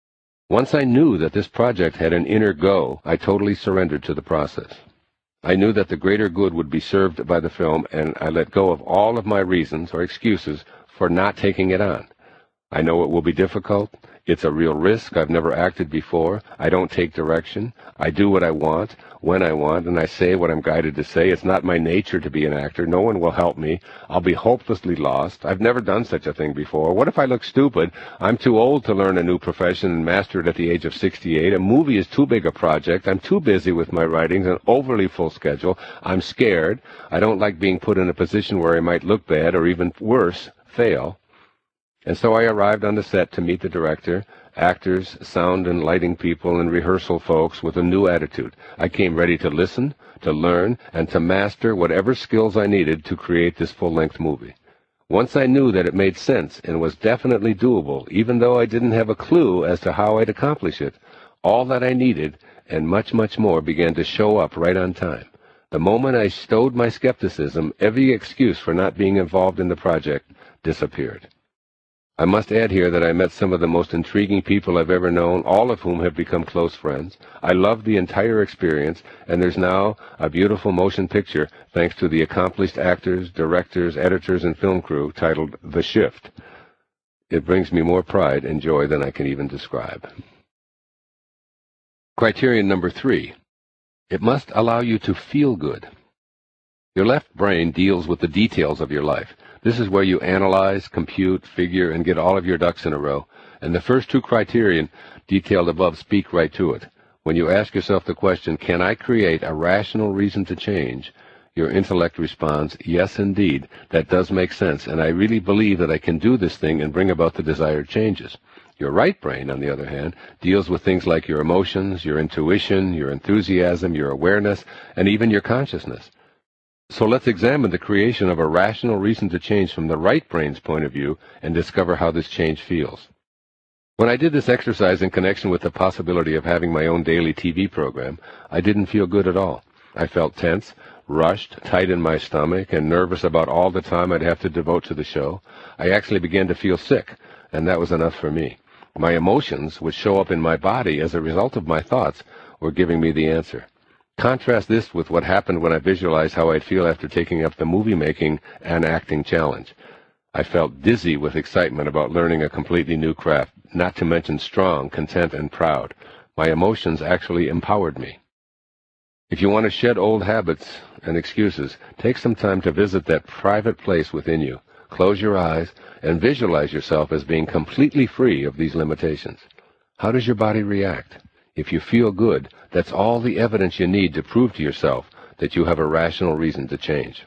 [SPEAKER 1] Once I knew that this project had an inner go, I totally surrendered to the process. I knew that the greater good would be served by the film, and I let go of all of my reasons or excuses for not taking it on. I know it will be difficult. It's a real risk. I've never acted before. I don't take direction. I do what I want, when I want, and I say what I'm guided to say. It's not my nature to be an actor. No one will help me. I'll be hopelessly lost. I've never done such a thing before. What if I look stupid? I'm too old to learn a new profession and master it at the age of 68. A movie is too big a project. I'm too busy with my writings, an overly full schedule. I'm scared. I don't like being put in a position where I might look bad or even worse, fail. And so I arrived on the set to meet the director, actors, sound and lighting people, and rehearsal folks with a new attitude. I came ready to listen, to learn, and to master whatever skills I needed to create this full-length movie. Once I knew that it made sense and was definitely doable, even though I didn't have a clue as to how I'd accomplish it, all that I needed and much, much more began to show up right on time. The moment I stowed my skepticism, every excuse for not being involved in the project disappeared. I must add here that I met some of the most intriguing people I've ever known, all of whom have become close friends. I loved the entire experience, and there's now a beautiful motion picture thanks to the accomplished actors, directors, editors, and film crew titled The Shift. It brings me more pride and joy than I can even describe. Criterion number 3. It must allow you to feel good. Your left brain deals with the details of your life. This is where you analyze, compute, figure, and get all of your ducks in a row. And the first two criterion detailed above speak right to it. When you ask yourself the question, can I create a rational reason to change? Your intellect responds, yes, indeed, that does make sense, and I really believe that I can do this thing and bring about the desired changes. Your right brain, on the other hand, deals with things like your emotions, your intuition, your enthusiasm, your awareness, and even your consciousness. So let's examine the creation of a rational reason to change from the right brain's point of view and discover how this change feels. When I did this exercise in connection with the possibility of having my own daily TV program, I didn't feel good at all. I felt tense, rushed, tight in my stomach, and nervous about all the time I'd have to devote to the show. I actually began to feel sick, and that was enough for me. My emotions, which show up in my body as a result of my thoughts, were giving me the answer. Contrast this with what happened when I visualized how I'd feel after taking up the movie-making and acting challenge. I felt dizzy with excitement about learning a completely new craft, not to mention strong, content, and proud. My emotions actually empowered me. If you want to shed old habits and excuses, take some time to visit that private place within you. Close your eyes and visualize yourself as being completely free of these limitations. How does your body react? If you feel good, that's all the evidence you need to prove to yourself that you have a rational reason to change.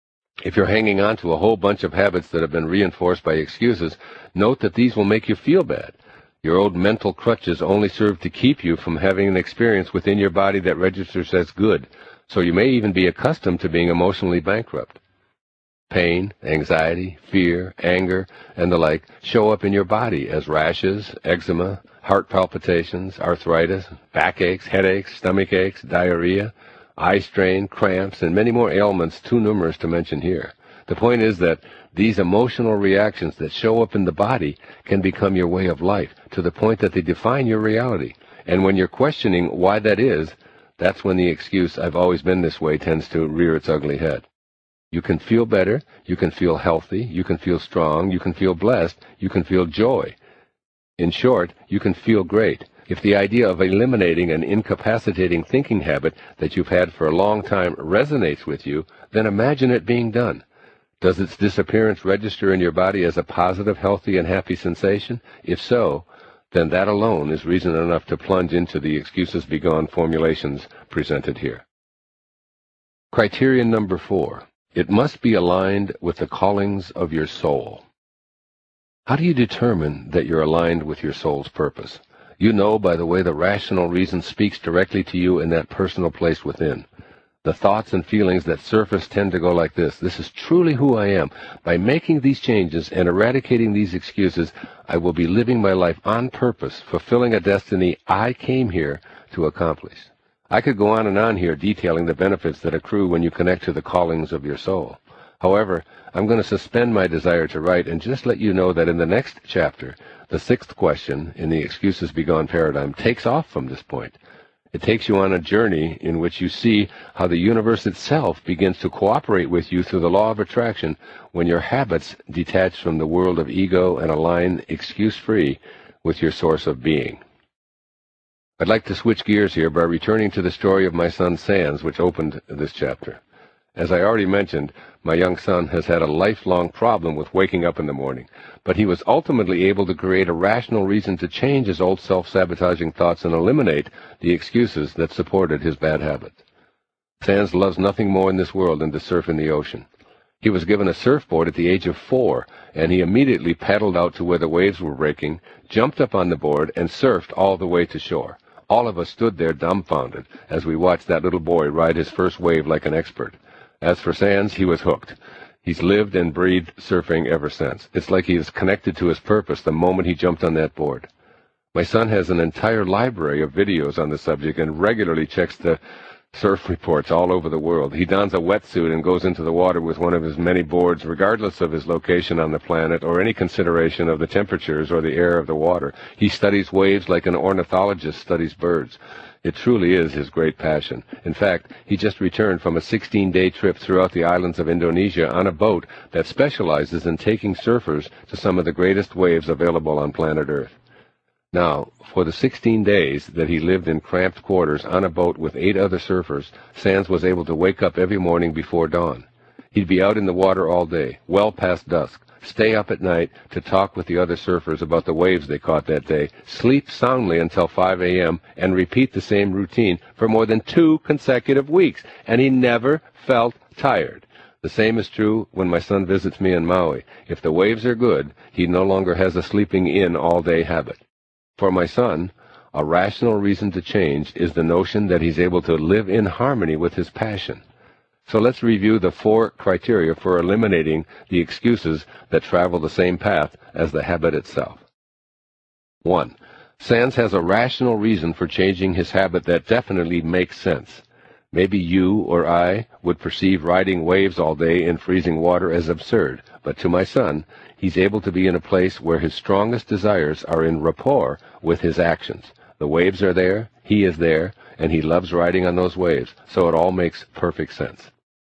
[SPEAKER 1] If you're hanging on to a whole bunch of habits that have been reinforced by excuses, note that these will make you feel bad. Your old mental crutches only serve to keep you from having an experience within your body that registers as good, so you may even be accustomed to being emotionally bankrupt. Pain, anxiety, fear, anger, and the like show up in your body as rashes, eczema, heart palpitations, arthritis, backaches, headaches, stomach aches, diarrhea, eye strain, cramps, and many more ailments too numerous to mention here. The point is that these emotional reactions that show up in the body can become your way of life, to the point that they define your reality. And when you're questioning why that is, that's when the excuse, "I've always been this way," tends to rear its ugly head. You can feel better, you can feel healthy, you can feel strong, you can feel blessed, you can feel joy. In short, you can feel great. If the idea of eliminating an incapacitating thinking habit that you've had for a long time resonates with you, then imagine it being done. Does its disappearance register in your body as a positive, healthy, and happy sensation? If so, then that alone is reason enough to plunge into the excuses begone formulations presented here. Criterion number 4. It must be aligned with the callings of your soul. How do you determine that you're aligned with your soul's purpose? You know by the way the rational reason speaks directly to you in that personal place within. The thoughts and feelings that surface tend to go like this: this is truly who I am. By making these changes and eradicating these excuses, I will be living my life on purpose, fulfilling a destiny I came here to accomplish. I could go on and on here detailing the benefits that accrue when you connect to the callings of your soul. However, I'm going to suspend my desire to write and just let you know that in the next chapter, the 6th question in the Excuses Begone paradigm takes off from this point. It takes you on a journey in which you see how the universe itself begins to cooperate with you through the law of attraction when your habits detach from the world of ego and align excuse-free with your source of being. I'd like to switch gears here by returning to the story of my son Sans, which opened this chapter. As I already mentioned, my young son has had a lifelong problem with waking up in the morning, but he was ultimately able to create a rational reason to change his old self-sabotaging thoughts and eliminate the excuses that supported his bad habits. Sans loves nothing more in this world than to surf in the ocean. He was given a surfboard at the age of 4, and he immediately paddled out to where the waves were breaking, jumped up on the board, and surfed all the way to shore. All of us stood there dumbfounded as we watched that little boy ride his first wave like an expert. As for Sans, he was hooked. He's lived and breathed surfing ever since. It's like he is connected to his purpose the moment he jumped on that board. My son has an entire library of videos on the subject and regularly checks the surf reports all over the world. He dons a wetsuit and goes into the water with one of his many boards, regardless of his location on the planet or any consideration of the temperatures or the air of the water. He studies waves like an ornithologist studies birds. It truly is his great passion. In fact, he just returned from a 16-day trip throughout the islands of Indonesia on a boat that specializes in taking surfers to some of the greatest waves available on planet Earth. Now, for the 16 days that he lived in cramped quarters on a boat with 8 other surfers, Sands was able to wake up every morning before dawn. He'd be out in the water all day, well past dusk, stay up at night to talk with the other surfers about the waves they caught that day, sleep soundly until 5 a.m., and repeat the same routine for more than 2 consecutive weeks, and he never felt tired. The same is true when my son visits me in Maui. If the waves are good, he no longer has a sleeping in all-day habit. For my son, a rational reason to change is the notion that he's able to live in harmony with his passion. So let's review the 4 criteria for eliminating the excuses that travel the same path as the habit itself. 1. Sands has a rational reason for changing his habit that definitely makes sense. Maybe you or I would perceive riding waves all day in freezing water as absurd, but to my son, he's able to be in a place where his strongest desires are in rapport with his actions. The waves are there, he is there, and he loves riding on those waves, so it all makes perfect sense.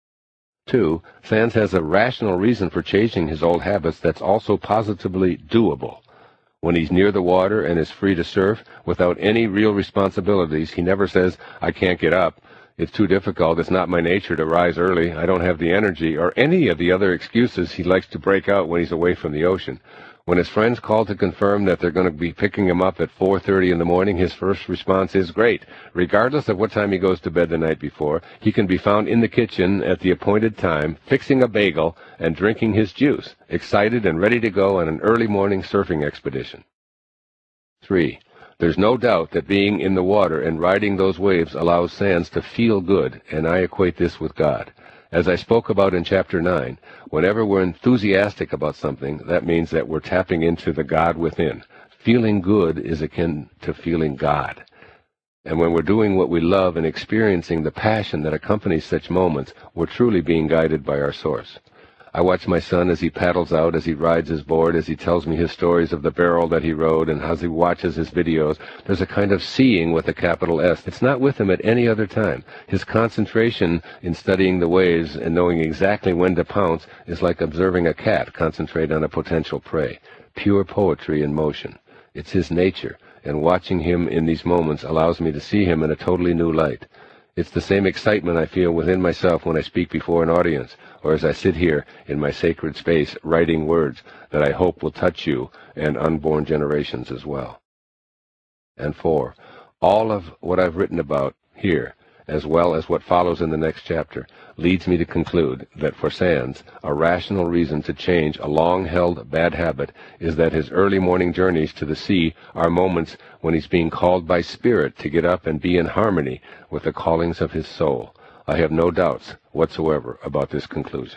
[SPEAKER 1] 2. Sands has a rational reason for changing his old habits that's also positively doable. When he's near the water and is free to surf without any real responsibilities, he never says, "I can't get up. It's too difficult. It's not my nature to rise early. I don't have the energy," or any of the other excuses he likes to break out when he's away from the ocean. When his friends call to confirm that they're going to be picking him up at 4:30 in the morning, his first response is, "Great. Regardless of what time he goes to bed the night before, he can be found in the kitchen at the appointed time, fixing a bagel and drinking his juice, excited and ready to go on an early morning surfing expedition." 3. There's no doubt that being in the water and riding those waves allows Sands to feel good, and I equate this with God. As I spoke about in Chapter 9, whenever we're enthusiastic about something, that means that we're tapping into the God within. Feeling good is akin to feeling God. And when we're doing what we love and experiencing the passion that accompanies such moments, we're truly being guided by our source. I watch my son as he paddles out, as he rides his board, as he tells me his stories of the barrel that he rode, and as he watches his videos. There's a kind of seeing with a capital S. It's not with him at any other time. His concentration in studying the waves and knowing exactly when to pounce is like observing a cat concentrate on a potential prey. Pure poetry in motion. It's his nature, and watching him in these moments allows me to see him in a totally new light. It's the same excitement I feel within myself when I speak before an audience, or as I sit here in my sacred space writing words that I hope will touch you and unborn generations as well. And 4, all of what I've written about here, as well as what follows in the next chapter, leads me to conclude that for Sands, a rational reason to change a long-held bad habit is that his early morning journeys to the sea are moments when he's being called by Spirit to get up and be in harmony with the callings of his soul. I have no doubts whatsoever about this conclusion.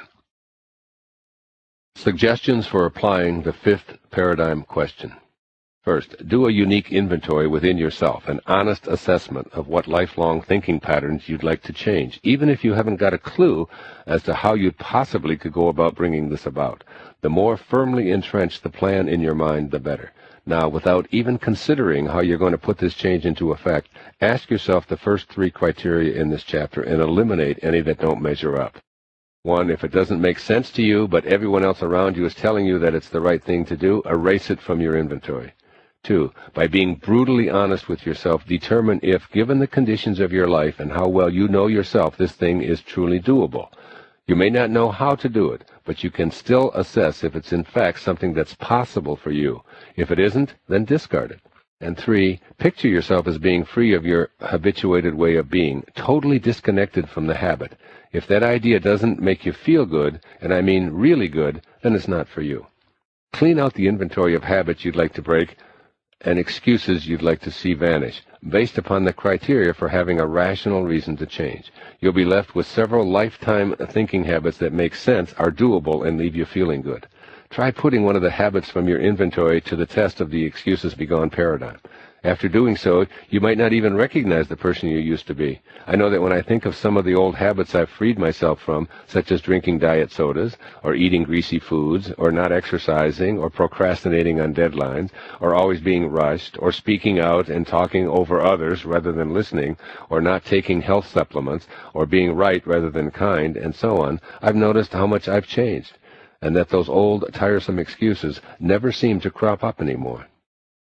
[SPEAKER 1] Suggestions for applying the 5th paradigm question. First, do a unique inventory within yourself, an honest assessment of what lifelong thinking patterns you'd like to change, even if you haven't got a clue as to how you possibly could go about bringing this about. The more firmly entrenched the plan in your mind, the better. Now, without even considering how you're going to put this change into effect, ask yourself the first 3 criteria in this chapter and eliminate any that don't measure up. 1, if it doesn't make sense to you, but everyone else around you is telling you that it's the right thing to do, erase it from your inventory. 2, by being brutally honest with yourself, determine if, given the conditions of your life and how well you know yourself, this thing is truly doable. You may not know how to do it, but you can still assess if it's in fact something that's possible for you. If it isn't, then discard it. And 3, picture yourself as being free of your habituated way of being, totally disconnected from the habit. If that idea doesn't make you feel good, and I mean really good, then it's not for you. Clean out the inventory of habits you'd like to break and excuses you'd like to see vanish, based upon the criteria for having a rational reason to change. You'll be left with several lifetime thinking habits that make sense, are doable, and leave you feeling good. Try putting one of the habits from your inventory to the test of the excuses be gone paradigm. After doing so, you might not even recognize the person you used to be. I know that when I think of some of the old habits I've freed myself from, such as drinking diet sodas, or eating greasy foods, or not exercising, or procrastinating on deadlines, or always being rushed, or speaking out and talking over others rather than listening, or not taking health supplements, or being right rather than kind, and so on, I've noticed how much I've changed, and that those old, tiresome excuses never seem to crop up anymore.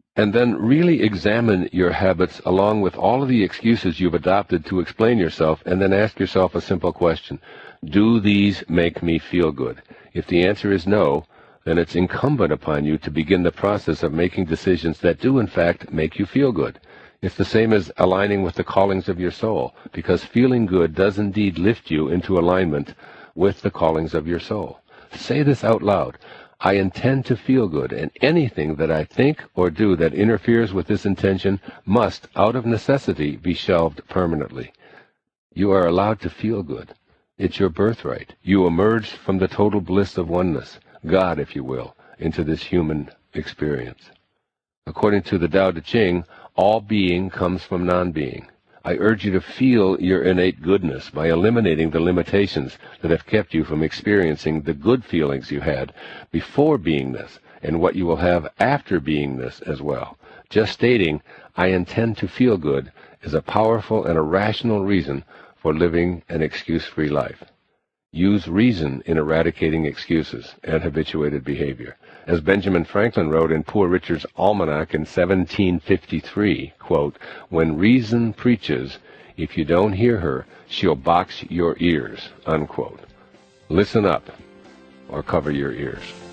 [SPEAKER 2] And then really examine your habits along with all of the excuses you've adopted to explain yourself, and then ask yourself a simple question. Do these make me feel good? If the answer is no, then it's incumbent upon you to begin the process of making decisions that do in fact make you feel good. It's the same as aligning with the callings of your soul, because feeling good does indeed lift you into alignment with the callings of your soul. Say this out loud. I intend to feel good, and anything that I think or do that interferes with this intention must, out of necessity, be shelved permanently. You are allowed to feel good. It's your birthright. You emerged from the total bliss of oneness, God, if you will, into this human experience. According to the Tao Te Ching, all being comes from non-being. I urge you to feel your innate goodness by eliminating the limitations that have kept you from experiencing the good feelings you had before beingness and what you will have after beingness as well. Just stating, I intend to feel good, is a powerful and a rational reason for living an excuse-free life. Use reason in eradicating excuses and habituated behavior. As Benjamin Franklin wrote in Poor Richard's Almanac in 1753, quote, when reason preaches, if you don't hear her, she'll box your ears, unquote. Listen up or cover your ears.